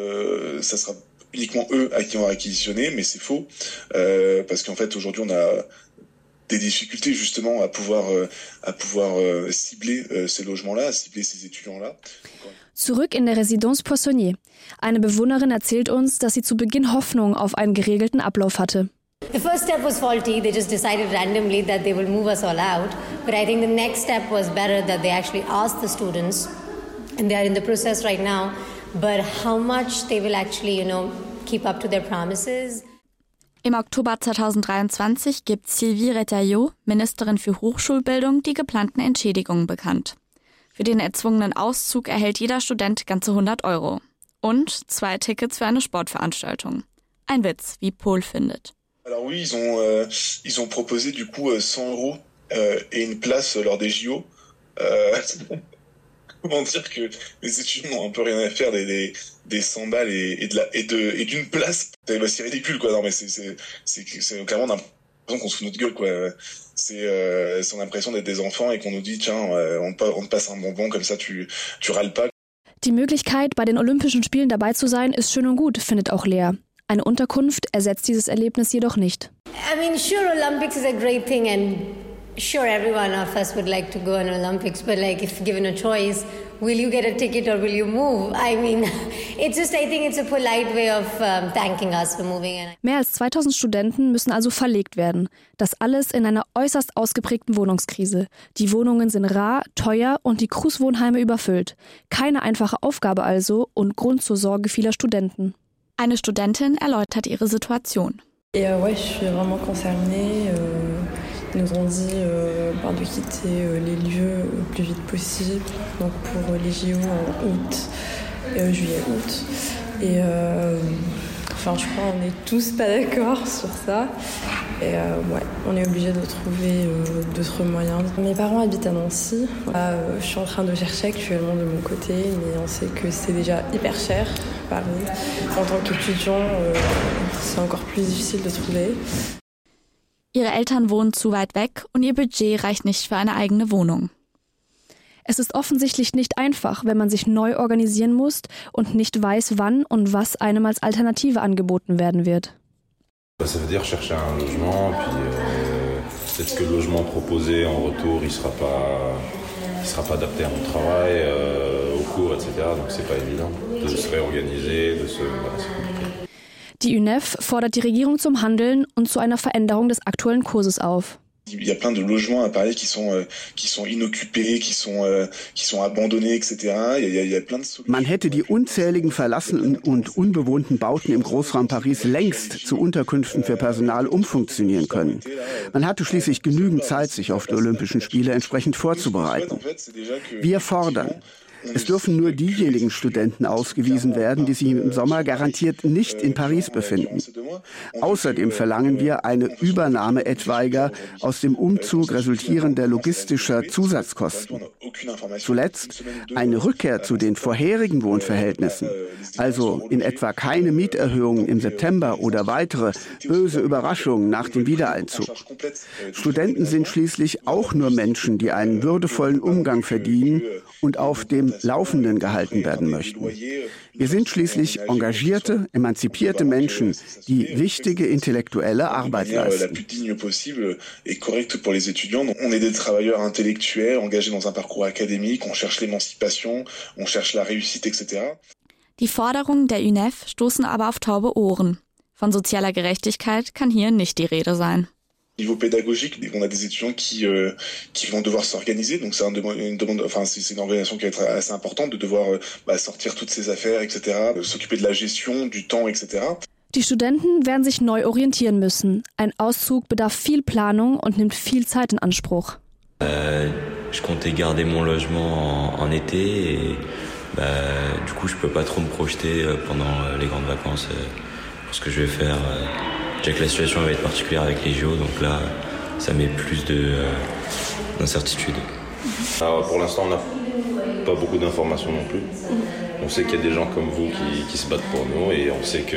Uniquement eux à qui on va réquisitionner, mais c'est faux, euh, parce qu'en fait aujourd'hui on a des difficultés justement à pouvoir, euh, à pouvoir euh, cibler euh, ces logements-là, à cibler ces étudiants-là. Zurück in der Résidence Poissonnier. Eine Bewohnerin erzählt uns, dass sie zu Beginn Hoffnung auf einen geregelten Ablauf hatte. The first step was faulty. They just decided randomly that they will move us all out. But I think the next step was better, that they actually asked the students, and they are in the process right now, but how much they will actually, you know, keep up to their promises. Im Oktober zweitausenddreiundzwanzig gibt Sylvie Retailleau, Ministerin für Hochschulbildung, die geplanten Entschädigungen bekannt. Für den erzwungenen Auszug erhält jeder Student ganze hundert Euro. Und zwei Tickets für eine Sportveranstaltung. Ein Witz, wie Paul findet. Alors oui, ils ont, euh, ils ont proposé du coup cent euros euh, et une place lors des J O. Euh, comment dire que les étudiants n'ont un peu rien à faire des, des, des cent balles et, et, de la, et, de, et d'une place. C'est, bah, c'est ridicule, quoi. Non, mais c'est, c'est, c'est, c'est clairement l'impression qu'on se fout notre gueule, quoi. C'est, euh, c'est l'impression d'être des enfants et qu'on nous dit, tiens, on te, on te passe un bonbon, comme ça tu, tu râles pas. Die Möglichkeit, bei den Olympischen Spielen dabei zu sein, ist schön und gut, findet auch Lea. Eine Unterkunft ersetzt dieses Erlebnis jedoch nicht. I mean, sure, Olympics is a great thing and sure, every one of us would like to go on Olympics, but like if given a choice, will you get a ticket or will you move? I mean, it's just, I think it's a polite way of um, thanking us for moving. Mehr als zweitausend Studenten müssen also verlegt werden. Das alles in einer äußerst ausgeprägten Wohnungskrise. Die Wohnungen sind rar, teuer und die Cruz-Wohnheime überfüllt. Keine einfache Aufgabe also und Grund zur Sorge vieler Studenten. Eine Studentin erläutert ihre Situation. Et ouais, je suis vraiment concernée. Ils nous ont dit euh, de quitter euh, les lieux le plus vite possible, donc pour les J O en août, euh, juillet, août. Et euh, enfin, je crois qu'on est tous pas d'accord sur ça. Et euh, ouais, on est obligé de trouver euh, d'autres moyens. Mes parents habitent à Nancy. Là, euh, je suis en train de chercher actuellement de mon côté, mais on sait que c'est déjà hyper cher, Paris. En tant qu'étudiant, euh, c'est encore plus difficile de trouver. Ihre Eltern wohnen zu weit weg und ihr Budget reicht nicht für eine eigene Wohnung. Es ist offensichtlich nicht einfach, wenn man sich neu organisieren muss und nicht weiß, wann und was einem als Alternative angeboten werden wird. Ça veut dire chercher un logement, puis euh, peut-être que le logement proposé en retour, il sera pas, il sera pas adapté à mon travail, euh, aux cours, et cetera. Donc c'est pas évident de se réorganiser, de se. Voilà, c'est compliqué. Die U N E F fordert die Regierung zum Handeln und zu einer Veränderung des aktuellen Kurses auf. Il y a plein de logements à Paris qui sont euh, qui sont inoccupés, qui sont euh, qui sont abandonnés, et cetera. Il y a, il y a plein de solutions. Man hätte die unzähligen verlassenen und unbewohnten Bauten im Großraum Paris längst zu Unterkünften für Personal umfunktionieren können. Man hatte schließlich genügend Zeit, sich auf die Olympischen Spiele entsprechend vorzubereiten. Wir fordern: Es dürfen nur diejenigen Studenten ausgewiesen werden, die sich im Sommer garantiert nicht in Paris befinden. Außerdem verlangen wir eine Übernahme etwaiger aus dem Umzug resultierender logistischer Zusatzkosten. Zuletzt eine Rückkehr zu den vorherigen Wohnverhältnissen, also in etwa keine Mieterhöhungen im September oder weitere böse Überraschungen nach dem Wiedereinzug. Studenten sind schließlich auch nur Menschen, die einen würdevollen Umgang verdienen und auf dem Laufenden gehalten werden möchten. Wir sind schließlich engagierte, emanzipierte Menschen, die wichtige intellektuelle Arbeit leisten. On est des travailleurs intellectuels engagés dans un parcours académique, on cherche l'émancipation, on cherche la réussite, et cetera. Die Forderungen der U N E F stoßen aber auf taube Ohren. Von sozialer Gerechtigkeit kann hier nicht die Rede sein. Niveau pédagogique, on a des étudiants qui euh, qui vont devoir s'organiser, donc c'est un une demande, enfin c'est une organisation qui va être assez importante de devoir euh, bah, sortir toutes ces affaires, et cetera, s'occuper de la gestion du temps, et cetera. Die Studenten werden sich neu orientieren müssen. Ein Auszug bedarf viel Planung und nimmt viel Zeit in Anspruch. Euh, je comptais garder mon logement en, en été et bah, du coup je peux pas trop me projeter pendant les grandes vacances pour ce que je vais faire. Déjà que la situation va être particulière avec les J O, donc là, ça met plus de, euh, d'incertitude. Alors, pour l'instant, on n'a pas beaucoup d'informations non plus. On sait qu'il y a des gens comme vous qui, qui se battent pour nous et on sait que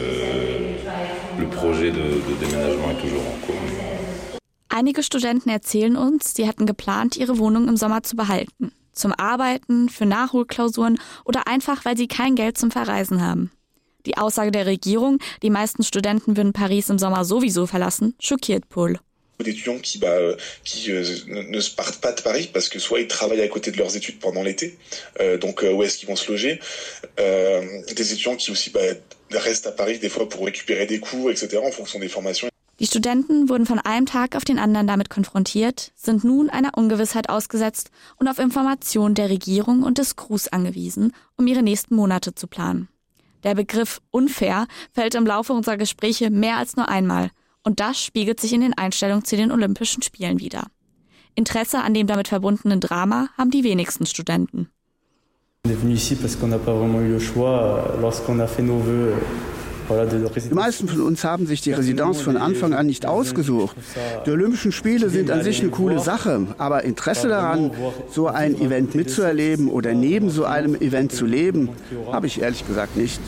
le projet de, de déménagement est toujours en cours. Einige Studenten erzählen uns, sie hatten geplant, ihre Wohnung im Sommer zu behalten. Zum Arbeiten, für Nachholklausuren oder einfach, weil sie kein Geld zum Verreisen haben. Die Aussage der Regierung, die meisten Studenten würden Paris im Sommer sowieso verlassen, schockiert Paul. Des étudiants qui, bah, qui euh, ne se partent pas de Paris parce que soit ils travaillent à côté de leurs études pendant l'été, euh, donc euh, où est-ce qu'ils vont se loger. Euh, des étudiants qui aussi bah, restent à Paris des fois pour récupérer des cours, et cetera en fonction des formations. Die Studenten wurden von einem Tag auf den anderen damit konfrontiert, sind nun einer Ungewissheit ausgesetzt und auf Informationen der Regierung und des Crous angewiesen, um ihre nächsten Monate zu planen. Der Begriff unfair fällt im Laufe unserer Gespräche mehr als nur einmal. Und das spiegelt sich in den Einstellungen zu den Olympischen Spielen wider. Interesse an dem damit verbundenen Drama haben die wenigsten Studenten. On est venu ici parce qu'on n'a pas vraiment eu le choix lorsqu'on a fait nos vœux. Die meisten von uns haben sich die Residenz von Anfang an nicht ausgesucht. Die Olympischen Spiele sind an sich eine coole Sache, aber Interesse daran, so ein Event mitzuerleben oder neben so einem Event zu leben, habe ich ehrlich gesagt nicht.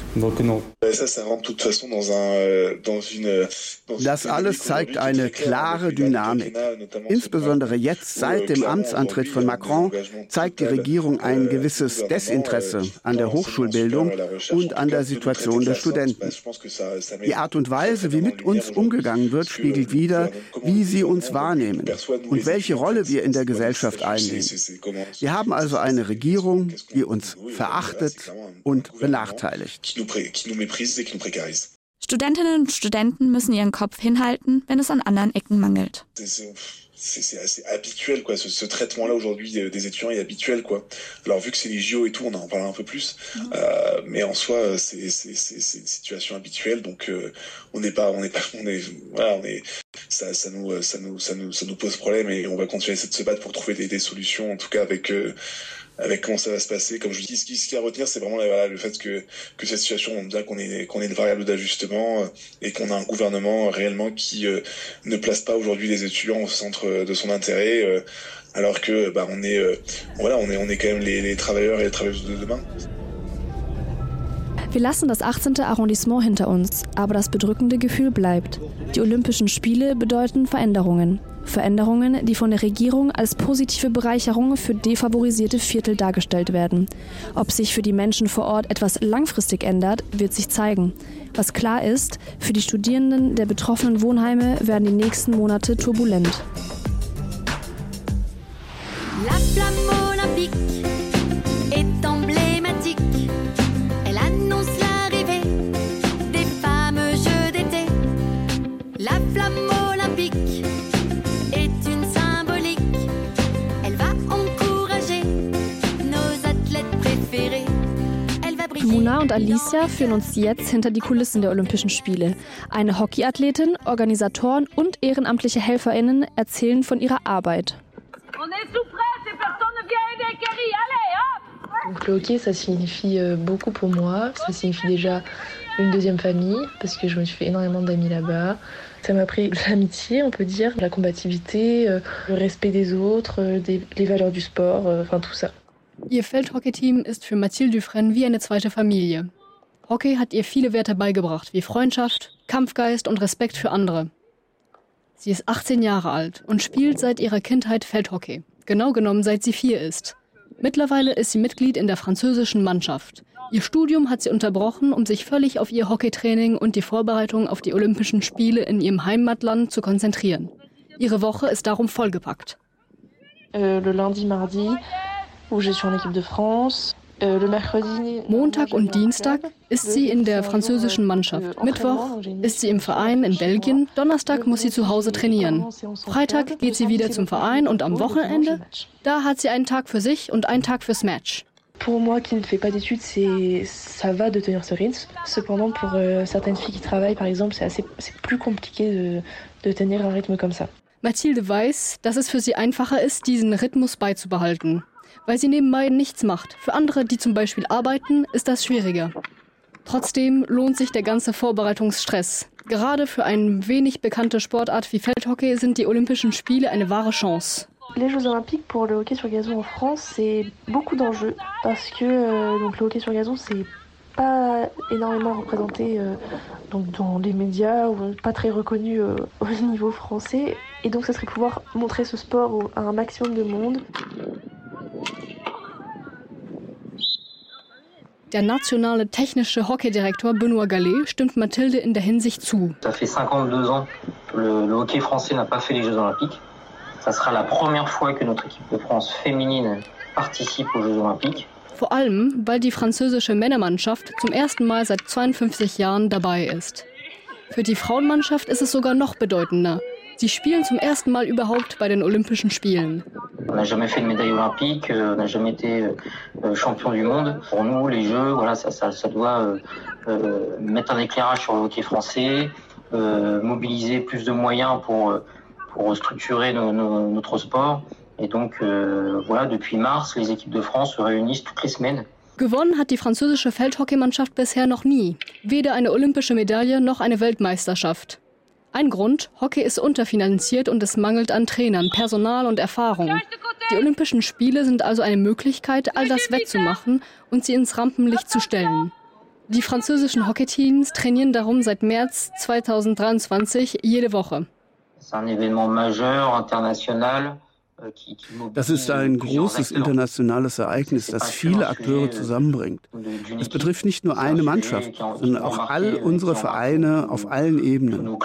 Das alles zeigt eine klare Dynamik. Insbesondere jetzt seit dem Amtsantritt von Macron zeigt die Regierung ein gewisses Desinteresse an der Hochschulbildung und an der Situation der Studenten. Die Art und Weise, wie mit uns umgegangen wird, spiegelt wider, wie sie uns wahrnehmen und welche Rolle wir in der Gesellschaft einnehmen. Wir haben also eine Regierung, die uns verachtet und benachteiligt. Studentinnen und Studenten müssen ihren Kopf hinhalten, wenn es an anderen Ecken mangelt. C'est, c'est assez habituel, quoi. Ce, ce traitement-là aujourd'hui des, des étudiants est habituel, quoi. Alors vu que c'est les J O et tout, on en parle un peu plus, mmh. euh, mais en soi, c'est, c'est, c'est, c'est une situation habituelle, donc euh, on n'est pas, on n'est pas, on est, voilà, on est, ça, ça nous, ça nous, ça nous, ça nous pose problème et on va continuer à essayer de se battre pour trouver des, des solutions, en tout cas avec. Euh, avec comment ça va se passer. Comme je dis, ce qui, ce qui est à retenir, c'est vraiment voilà, le fait que, que cette situation montre bien qu'on est, qu'on est une variable d'ajustement et qu'on a un gouvernement réellement qui euh, ne place pas aujourd'hui les étudiants au centre de son intérêt, euh, alors que bah, on est, euh, voilà, on est, on est quand même les, les travailleurs et les travailleuses de demain. Wir lassen das achtzehnte Arrondissement hinter uns, aber das bedrückende Gefühl bleibt. Die Olympischen Spiele bedeuten Veränderungen. Veränderungen, die von der Regierung als positive Bereicherung für defavorisierte Viertel dargestellt werden. Ob sich für die Menschen vor Ort etwas langfristig ändert, wird sich zeigen. Was klar ist, für die Studierenden der betroffenen Wohnheime werden die nächsten Monate turbulent. La flamme olympique est emblématique. Elle annonce l'arrivée des fameux Jeux d'été. La flamme olympique est une symbolique. Elle va encourager nos athlètes préférés. Elle va briller. Muna und Alicia führen uns jetzt hinter die Kulissen der Olympischen Spiele. Eine Hockeyathletin, Organisatoren und ehrenamtliche HelferInnen erzählen von ihrer Arbeit. Donc le hockey, ça signifie beaucoup pour moi. Ça signifie déjà une deuxième famille, parce que je me suis fait énormément d'amis là-bas. Ça m'a appris l'amitié, on peut dire, la combativité, le respect des autres, des, les valeurs du sport, enfin tout ça. Ihr Feldhockey-Team ist für Mathilde Dufresne wie eine zweite Familie. Hockey hat ihr viele Werte beigebracht, wie Freundschaft, Kampfgeist und Respekt für andere. Sie ist achtzehn Jahre alt und spielt seit ihrer Kindheit Feldhockey. Genau genommen, seit sie vier ist. Mittlerweile ist sie Mitglied in der französischen Mannschaft. Ihr Studium hat sie unterbrochen, um sich völlig auf ihr Hockeytraining und die Vorbereitung auf die Olympischen Spiele in ihrem Heimatland zu konzentrieren. Ihre Woche ist darum vollgepackt. Euh, le lundi, mardi, où je suis en équipe de France. Montag und Dienstag ist sie in der französischen Mannschaft. Mittwoch ist sie im Verein in Belgien. Donnerstag muss sie zu Hause trainieren. Freitag geht sie wieder zum Verein und am Wochenende, da hat sie einen Tag für sich und einen Tag fürs Match. Pour moi qui ne fait pas d'études, c'est ça va de tenir ce rythme. Cependant pour euh, certaines filles qui travaillent par exemple, c'est assez c'est plus compliqué de de tenir un rythme comme ça. Mathilde weiß, dass es für sie einfacher ist, diesen Rhythmus beizubehalten, weil sie nebenbei nichts macht. Für andere, die zum Beispiel arbeiten, ist das schwieriger. Trotzdem lohnt sich der ganze Vorbereitungsstress. Gerade für eine wenig bekannte Sportart wie Feldhockey sind die Olympischen Spiele eine wahre Chance. Les Jeux Olympiques pour le hockey sur gazon en France, c'est beaucoup d'enjeux parce que euh, donc le hockey sur gazon c'est pas énormément représenté euh, donc dans les médias ou pas très reconnu euh, au niveau français et donc ça serait pouvoir montrer ce sport à un maximum de monde. Der nationale technische Hockeydirektor Benoît Gallet stimmt Mathilde in der Hinsicht zu. Ça fait cinquante-deux ans que le, le hockey français n'a pas fait les Jeux Olympiques. Ça sera la première fois que notre équipe de France féminine participe aux Jeux Olympiques. Vor allem, weil die französische Männermannschaft zum ersten Mal seit zweiundfünfzig Jahren dabei ist. Für die Frauenmannschaft ist es sogar noch bedeutender. Sie spielen zum ersten Mal überhaupt bei den Olympischen Spielen. On n'a jamais fait de médaille olympique, on n'a jamais été champion du monde. Pour nous, les Jeux, voilà, ça, ça, ça doit euh, mettre un éclairage sur le hockey français, euh, mobiliser plus de moyens pour, pour structurer nos, nos, notre sport. Et donc, euh, voilà, depuis mars, les équipes de France se réunissent toutes les semaines. Gewonnen hat die französische Feldhockeymannschaft bisher noch nie. Weder eine olympische Medaille noch eine Weltmeisterschaft. Ein Grund, Hockey ist unterfinanziert und es mangelt an Trainern, Personal und Erfahrung. Die Olympischen Spiele sind also eine Möglichkeit, all das wettzumachen und sie ins Rampenlicht zu stellen. Die französischen Hockeyteams trainieren darum seit März zweitausenddreiundzwanzig jede Woche. C'est un événement majeur, international. Das ist ein großes internationales Ereignis, das viele Akteure zusammenbringt. Es betrifft nicht nur eine Mannschaft, sondern auch all unsere Vereine auf allen Ebenen.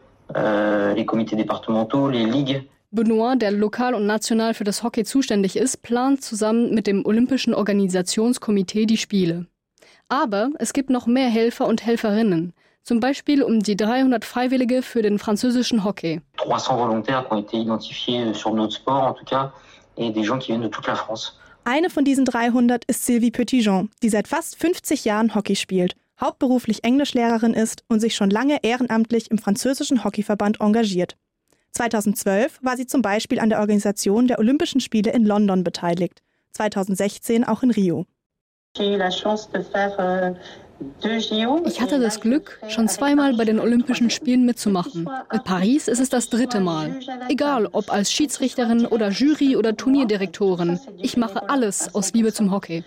Benoit, der lokal und national für das Hockey zuständig ist, plant zusammen mit dem Olympischen Organisationskomitee die Spiele. Aber es gibt noch mehr Helfer und Helferinnen. Zum Beispiel um die dreihundert Freiwillige für den französischen Hockey. Eine von diesen dreihundert ist Sylvie Petitjean, die seit fast fünfzig Jahren Hockey spielt, hauptberuflich Englischlehrerin ist und sich schon lange ehrenamtlich im französischen Hockeyverband engagiert. zweitausendzwölf war sie zum Beispiel an der Organisation der Olympischen Spiele in London beteiligt, zweitausendsechzehn auch in Rio. Ich hatte das Glück, schon zweimal bei den Olympischen Spielen mitzumachen. In Paris ist es das dritte Mal. Egal, ob als Schiedsrichterin oder Jury- oder Turnierdirektorin. Ich mache alles aus Liebe zum Hockey.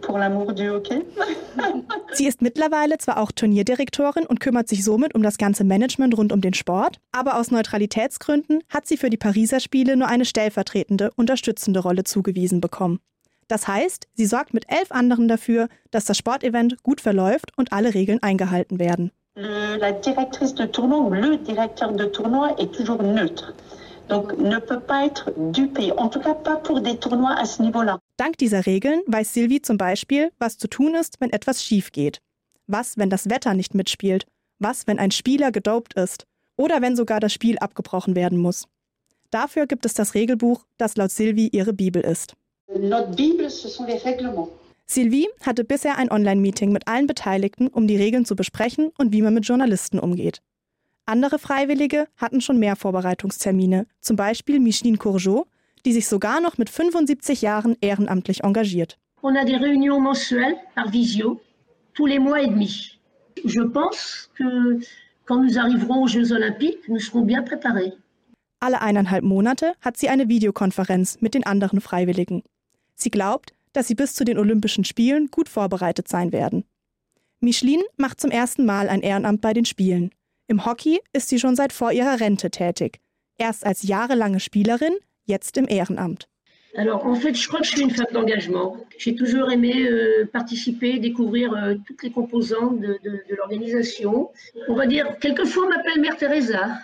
Sie ist mittlerweile zwar auch Turnierdirektorin und kümmert sich somit um das ganze Management rund um den Sport, aber aus Neutralitätsgründen hat sie für die Pariser Spiele nur eine stellvertretende, unterstützende Rolle zugewiesen bekommen. Das heißt, sie sorgt mit elf anderen dafür, dass das Sportevent gut verläuft und alle Regeln eingehalten werden. La directrice de tournoi ou le directeur de tournoi est toujours neutre. Donc ne peut pas être dupé, en tout cas pas pour des tournois à ce niveau-là. Dank dieser Regeln weiß Sylvie zum Beispiel, was zu tun ist, wenn etwas schief geht. Was, wenn das Wetter nicht mitspielt? Was, wenn ein Spieler gedopt ist? Oder wenn sogar das Spiel abgebrochen werden muss? Dafür gibt es das Regelbuch, das laut Sylvie ihre Bibel ist. Notre Bible, ce sont les règlements. Sylvie hatte bisher ein Online-Meeting mit allen Beteiligten, um die Regeln zu besprechen und wie man mit Journalisten umgeht. Andere Freiwillige hatten schon mehr Vorbereitungstermine, zum Beispiel Micheline Courgeot, die sich sogar noch mit fünfundsiebzig Jahren ehrenamtlich engagiert. On a des réunions mensuelles par visio, tous les mois et demi. Je pense que quand nous arriverons aux Jeux Olympiques, nous serons bien préparés. Alle eineinhalb Monate hat sie eine Videokonferenz mit den anderen Freiwilligen. Sie glaubt, dass sie bis zu den Olympischen Spielen gut vorbereitet sein werden. Micheline macht zum ersten Mal ein Ehrenamt bei den Spielen. Im Hockey ist sie schon seit vor ihrer Rente tätig. Erst als jahrelange Spielerin, jetzt im Ehrenamt. Alors, en fait, je crois que je suis une femme d'engagement. J'ai toujours aimé euh, participer, découvrir euh, toutes les composantes de, de, de l'organisation. On va dire, quelquefois on m'appelle Mère Teresa.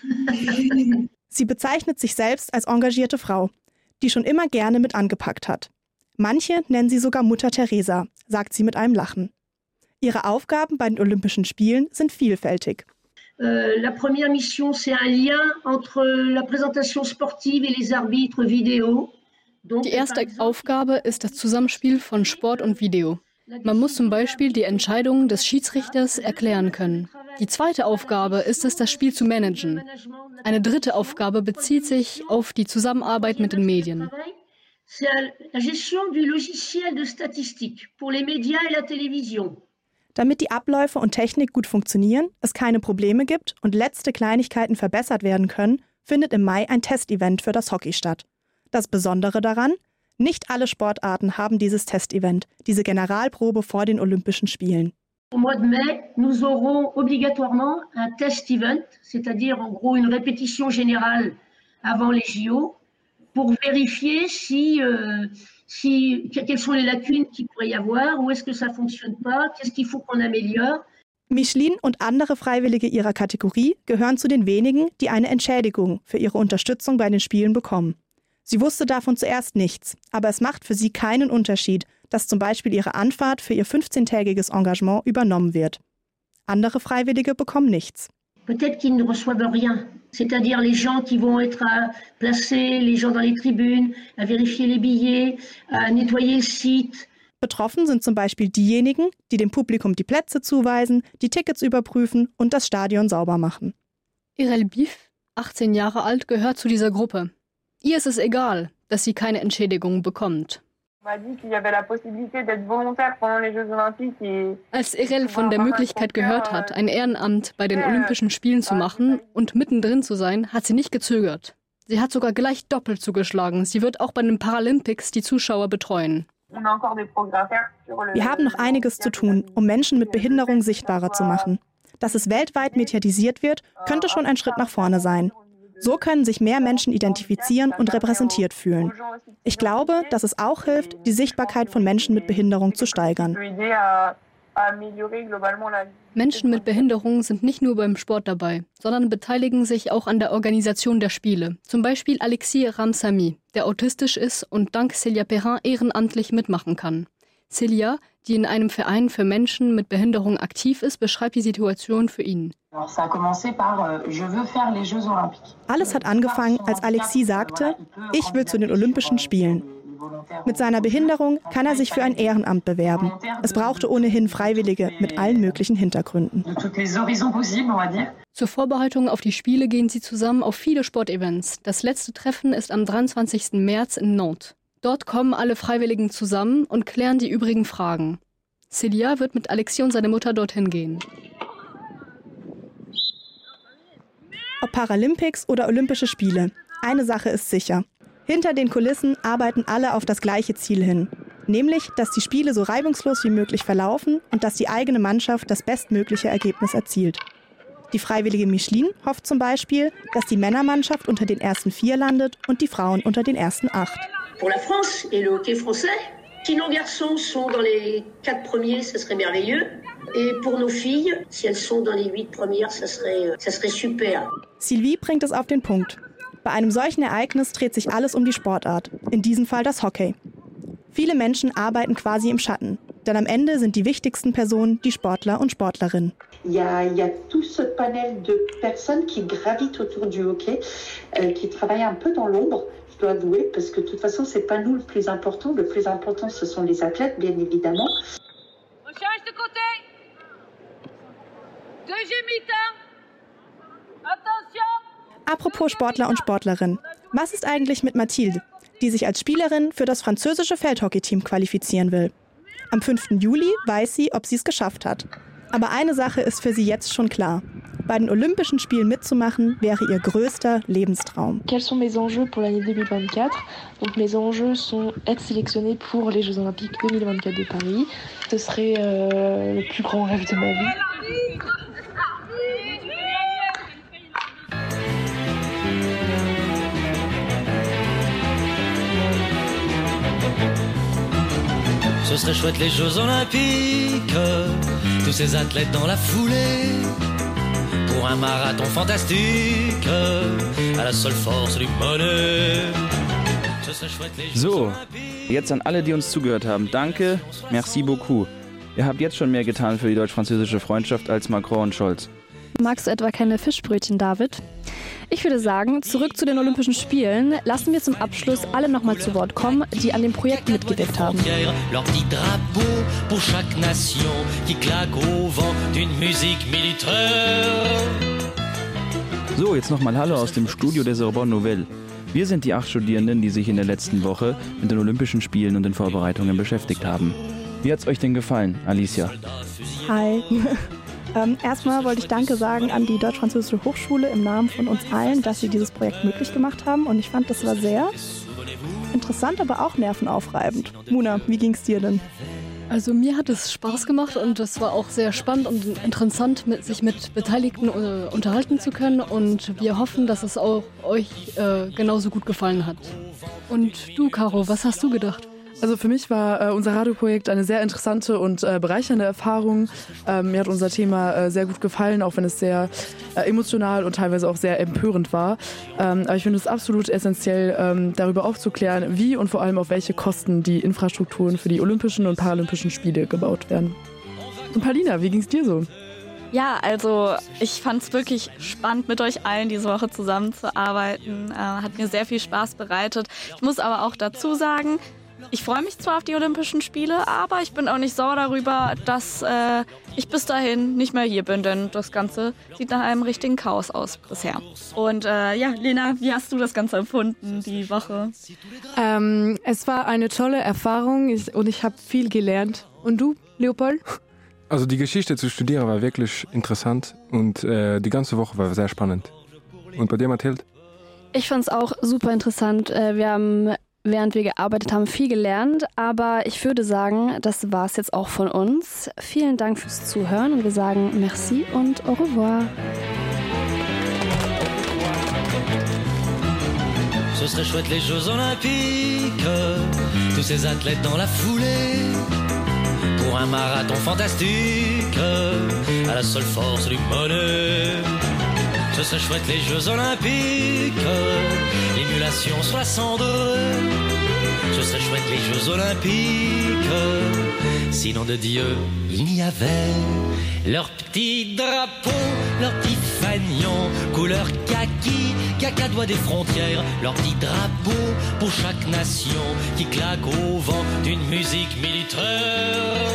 Sie bezeichnet sich selbst als engagierte Frau, die schon immer gerne mit angepackt hat. Manche nennen sie sogar Mutter Teresa, sagt sie mit einem Lachen. Ihre Aufgaben bei den Olympischen Spielen sind vielfältig. Euh, la première mission, c'est un lien entre la présentation sportive et les arbitres vidéo. Die erste Aufgabe ist das Zusammenspiel von Sport und Video. Man muss zum Beispiel die Entscheidungen des Schiedsrichters erklären können. Die zweite Aufgabe ist es, das Spiel zu managen. Eine dritte Aufgabe bezieht sich auf die Zusammenarbeit mit den Medien. Damit die Abläufe und Technik gut funktionieren, es keine Probleme gibt und letzte Kleinigkeiten verbessert werden können, findet im Mai ein Testevent für das Hockey statt. Das Besondere daran: Nicht alle Sportarten haben dieses Testevent, diese Generalprobe vor den Olympischen Spielen. Au mois de mai, nous aurons obligatoirement un test event, c'est-à-dire en gros une répétition générale avant les J O, pour vérifier si, euh, si, quelles sont les lacunes qu'il pourrait y avoir, où est-ce que ça fonctionne pas, qu'est-ce qu'il faut qu'on améliore. Micheline und andere Freiwillige ihrer Kategorie gehören zu den wenigen, die eine Entschädigung für ihre Unterstützung bei den Spielen bekommen. Sie wusste davon zuerst nichts, aber es macht für sie keinen Unterschied, dass zum Beispiel ihre Anfahrt für ihr fünfzehntägiges Engagement übernommen wird. Andere Freiwillige bekommen nichts. Peut-être qu'ils ne reçoivent rien, c'est-à-dire les gens qui vont être à placer, les gens dans les tribunes, à vérifier les billets, à nettoyer le site. Betroffen sind zum Beispiel diejenigen, die dem Publikum die Plätze zuweisen, die Tickets überprüfen und das Stadion sauber machen. Irel Biff, achtzehn Jahre alt, gehört zu dieser Gruppe. Ihr ist es egal, dass sie keine Entschädigung bekommt. Als Irel von der Möglichkeit gehört hat, ein Ehrenamt bei den Olympischen Spielen zu machen und mittendrin zu sein, hat sie nicht gezögert. Sie hat sogar gleich doppelt zugeschlagen. Sie wird auch bei den Paralympics die Zuschauer betreuen. Wir haben noch einiges zu tun, um Menschen mit Behinderung sichtbarer zu machen. Dass es weltweit mediatisiert wird, könnte schon ein Schritt nach vorne sein. So können sich mehr Menschen identifizieren und repräsentiert fühlen. Ich glaube, dass es auch hilft, die Sichtbarkeit von Menschen mit Behinderung zu steigern. Menschen mit Behinderung sind nicht nur beim Sport dabei, sondern beteiligen sich auch an der Organisation der Spiele. Zum Beispiel Alexis Ramsamy, der autistisch ist und dank Célia Perrin ehrenamtlich mitmachen kann. Célia, die in einem Verein für Menschen mit Behinderung aktiv ist, beschreibt die Situation für ihn. Alles hat angefangen, als Alexis sagte, ich will zu den Olympischen Spielen. Mit seiner Behinderung kann er sich für ein Ehrenamt bewerben. Es brauchte ohnehin Freiwillige mit allen möglichen Hintergründen. Zur Vorbereitung auf die Spiele gehen sie zusammen auf viele Sportevents. Das letzte Treffen ist am dreiundzwanzigsten März in Nantes. Dort kommen alle Freiwilligen zusammen und klären die übrigen Fragen. Célia wird mit Alexis und seiner Mutter dorthin gehen. Ob Paralympics oder Olympische Spiele, eine Sache ist sicher. Hinter den Kulissen arbeiten alle auf das gleiche Ziel hin. Nämlich, dass die Spiele so reibungslos wie möglich verlaufen und dass die eigene Mannschaft das bestmögliche Ergebnis erzielt. Die freiwillige Micheline hofft zum Beispiel, dass die Männermannschaft unter den ersten vier landet und die Frauen unter den ersten acht. Pour la France et le hockey français, si nos garçons sont dans les quatre premiers, ce serait merveilleux. Et pour nos filles, si elles sont dans les huit premières, ça serait, ça serait super. Sylvie bringt es auf den Punkt. Bei einem solchen Ereignis dreht sich alles um die Sportart, in diesem Fall das Hockey. Viele Menschen arbeiten quasi im Schatten, denn am Ende sind die wichtigsten Personen die Sportler und Sportlerinnen. Il y a, il y a tout ce panel de personnes qui gravitent autour du hockey, euh, qui travaillent un peu dans l'ombre. Je dois avouer, parce que de toute façon, c'est pas nous le plus important. Le plus important, ce sont les athlètes, bien évidemment. On change de côté. Deuxième mi-temps. Attention. Apropos Sportler und Sportlerinnen. Was ist eigentlich mit Mathilde, die sich als Spielerin für das französische Feldhockeyteam qualifizieren will? Am fünften Juli weiß sie, ob sie es geschafft hat. Aber eine Sache ist für sie jetzt schon klar. Bei den Olympischen Spielen mitzumachen, wäre ihr größter Lebenstraum. Quels sont mes enjeux pour l'année deux mille vingt-quatre? Donc mes enjeux sont être sélectionnée pour les Jeux Olympiques deux mille vingt-quatre de Paris. Ce serait euh, le plus grand rêve de ma vie. Ce serait chouette les Jeux Olympiques, tous ces athlètes dans la foulée, pour un marathon fantastique, à la seule force du bonheur. So, jetzt an alle, die uns zugehört haben. Danke, merci beaucoup. Ihr habt jetzt schon mehr getan für die deutsch-französische Freundschaft als Macron und Scholz. Magst du etwa keine Fischbrötchen, David? Ich würde sagen, zurück zu den Olympischen Spielen. Lassen wir zum Abschluss alle nochmal zu Wort kommen, die an dem Projekt mitgewirkt haben. So, jetzt nochmal Hallo aus dem Studio der Sorbonne Nouvelle. Wir sind die acht Studierenden, die sich in der letzten Woche mit den Olympischen Spielen und den Vorbereitungen beschäftigt haben. Wie hat's euch denn gefallen, Alicia? Hi. Ähm, erstmal wollte ich Danke sagen an die Deutsch-Französische Hochschule im Namen von uns allen, dass sie dieses Projekt möglich gemacht haben. Und ich fand, das war sehr interessant, aber auch nervenaufreibend. Muna, wie ging's dir denn? Also mir hat es Spaß gemacht und es war auch sehr spannend und interessant, mit, sich mit Beteiligten äh, unterhalten zu können. Und wir hoffen, dass es auch euch äh, genauso gut gefallen hat. Und du, Caro, was hast du gedacht? Also für mich war äh, unser Radioprojekt eine sehr interessante und äh, bereichernde Erfahrung. Ähm, mir hat unser Thema äh, sehr gut gefallen, auch wenn es sehr äh, emotional und teilweise auch sehr empörend war. Ähm, aber ich finde es absolut essentiell, ähm, darüber aufzuklären, wie und vor allem auf welche Kosten die Infrastrukturen für die Olympischen und Paralympischen Spiele gebaut werden. Und Paulina, wie ging es dir so? Ja, also ich fand es wirklich spannend, mit euch allen diese Woche zusammenzuarbeiten. Äh, hat mir sehr viel Spaß bereitet. Ich muss aber auch dazu sagen, ich freue mich zwar auf die Olympischen Spiele, aber ich bin auch nicht sauer darüber, dass äh, ich bis dahin nicht mehr hier bin, denn das Ganze sieht nach einem richtigen Chaos aus bisher. Und äh, ja, Lena, wie hast du das Ganze empfunden, die Woche? Ähm, es war eine tolle Erfahrung ich, und ich habe viel gelernt. Und du, Leopold? Also die Geschichte zu studieren war wirklich interessant und äh, die ganze Woche war sehr spannend. Und bei dir, Mathilde? Ich fand es auch super interessant. Wir haben, während wir gearbeitet haben, viel gelernt. Aber ich würde sagen, das war es jetzt auch von uns. Vielen Dank fürs Zuhören und wir sagen merci und au revoir. Ce serait chouette les Jeux Olympiques, tous ces athlètes dans la foulée, pour un marathon fantastique, à la seule force du bonheur. Ce serait chouette les Jeux Olympiques, l'émulation sur la cendre. Ce serait chouette les Jeux Olympiques, sinon de Dieu il n'y avait leur petit drapeau, leur petit fanion, couleur kaki, cacadois des frontières, leur petit drapeau pour chaque nation qui claque au vent d'une musique militaire.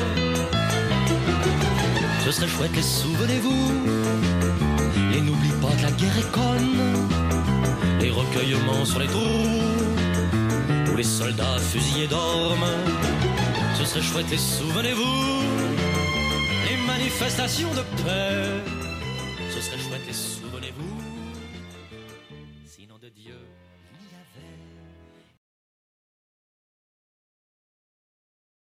Ce serait chouette les souvenez-vous, et n'oublie pas que la guerre est conne, les recueillements sur les trous où les soldats fusillés dorment. Ce serait chouette les souvenez-vous, les manifestations de paix. Ce serait chouette les souvenez-vous, sinon de Dieu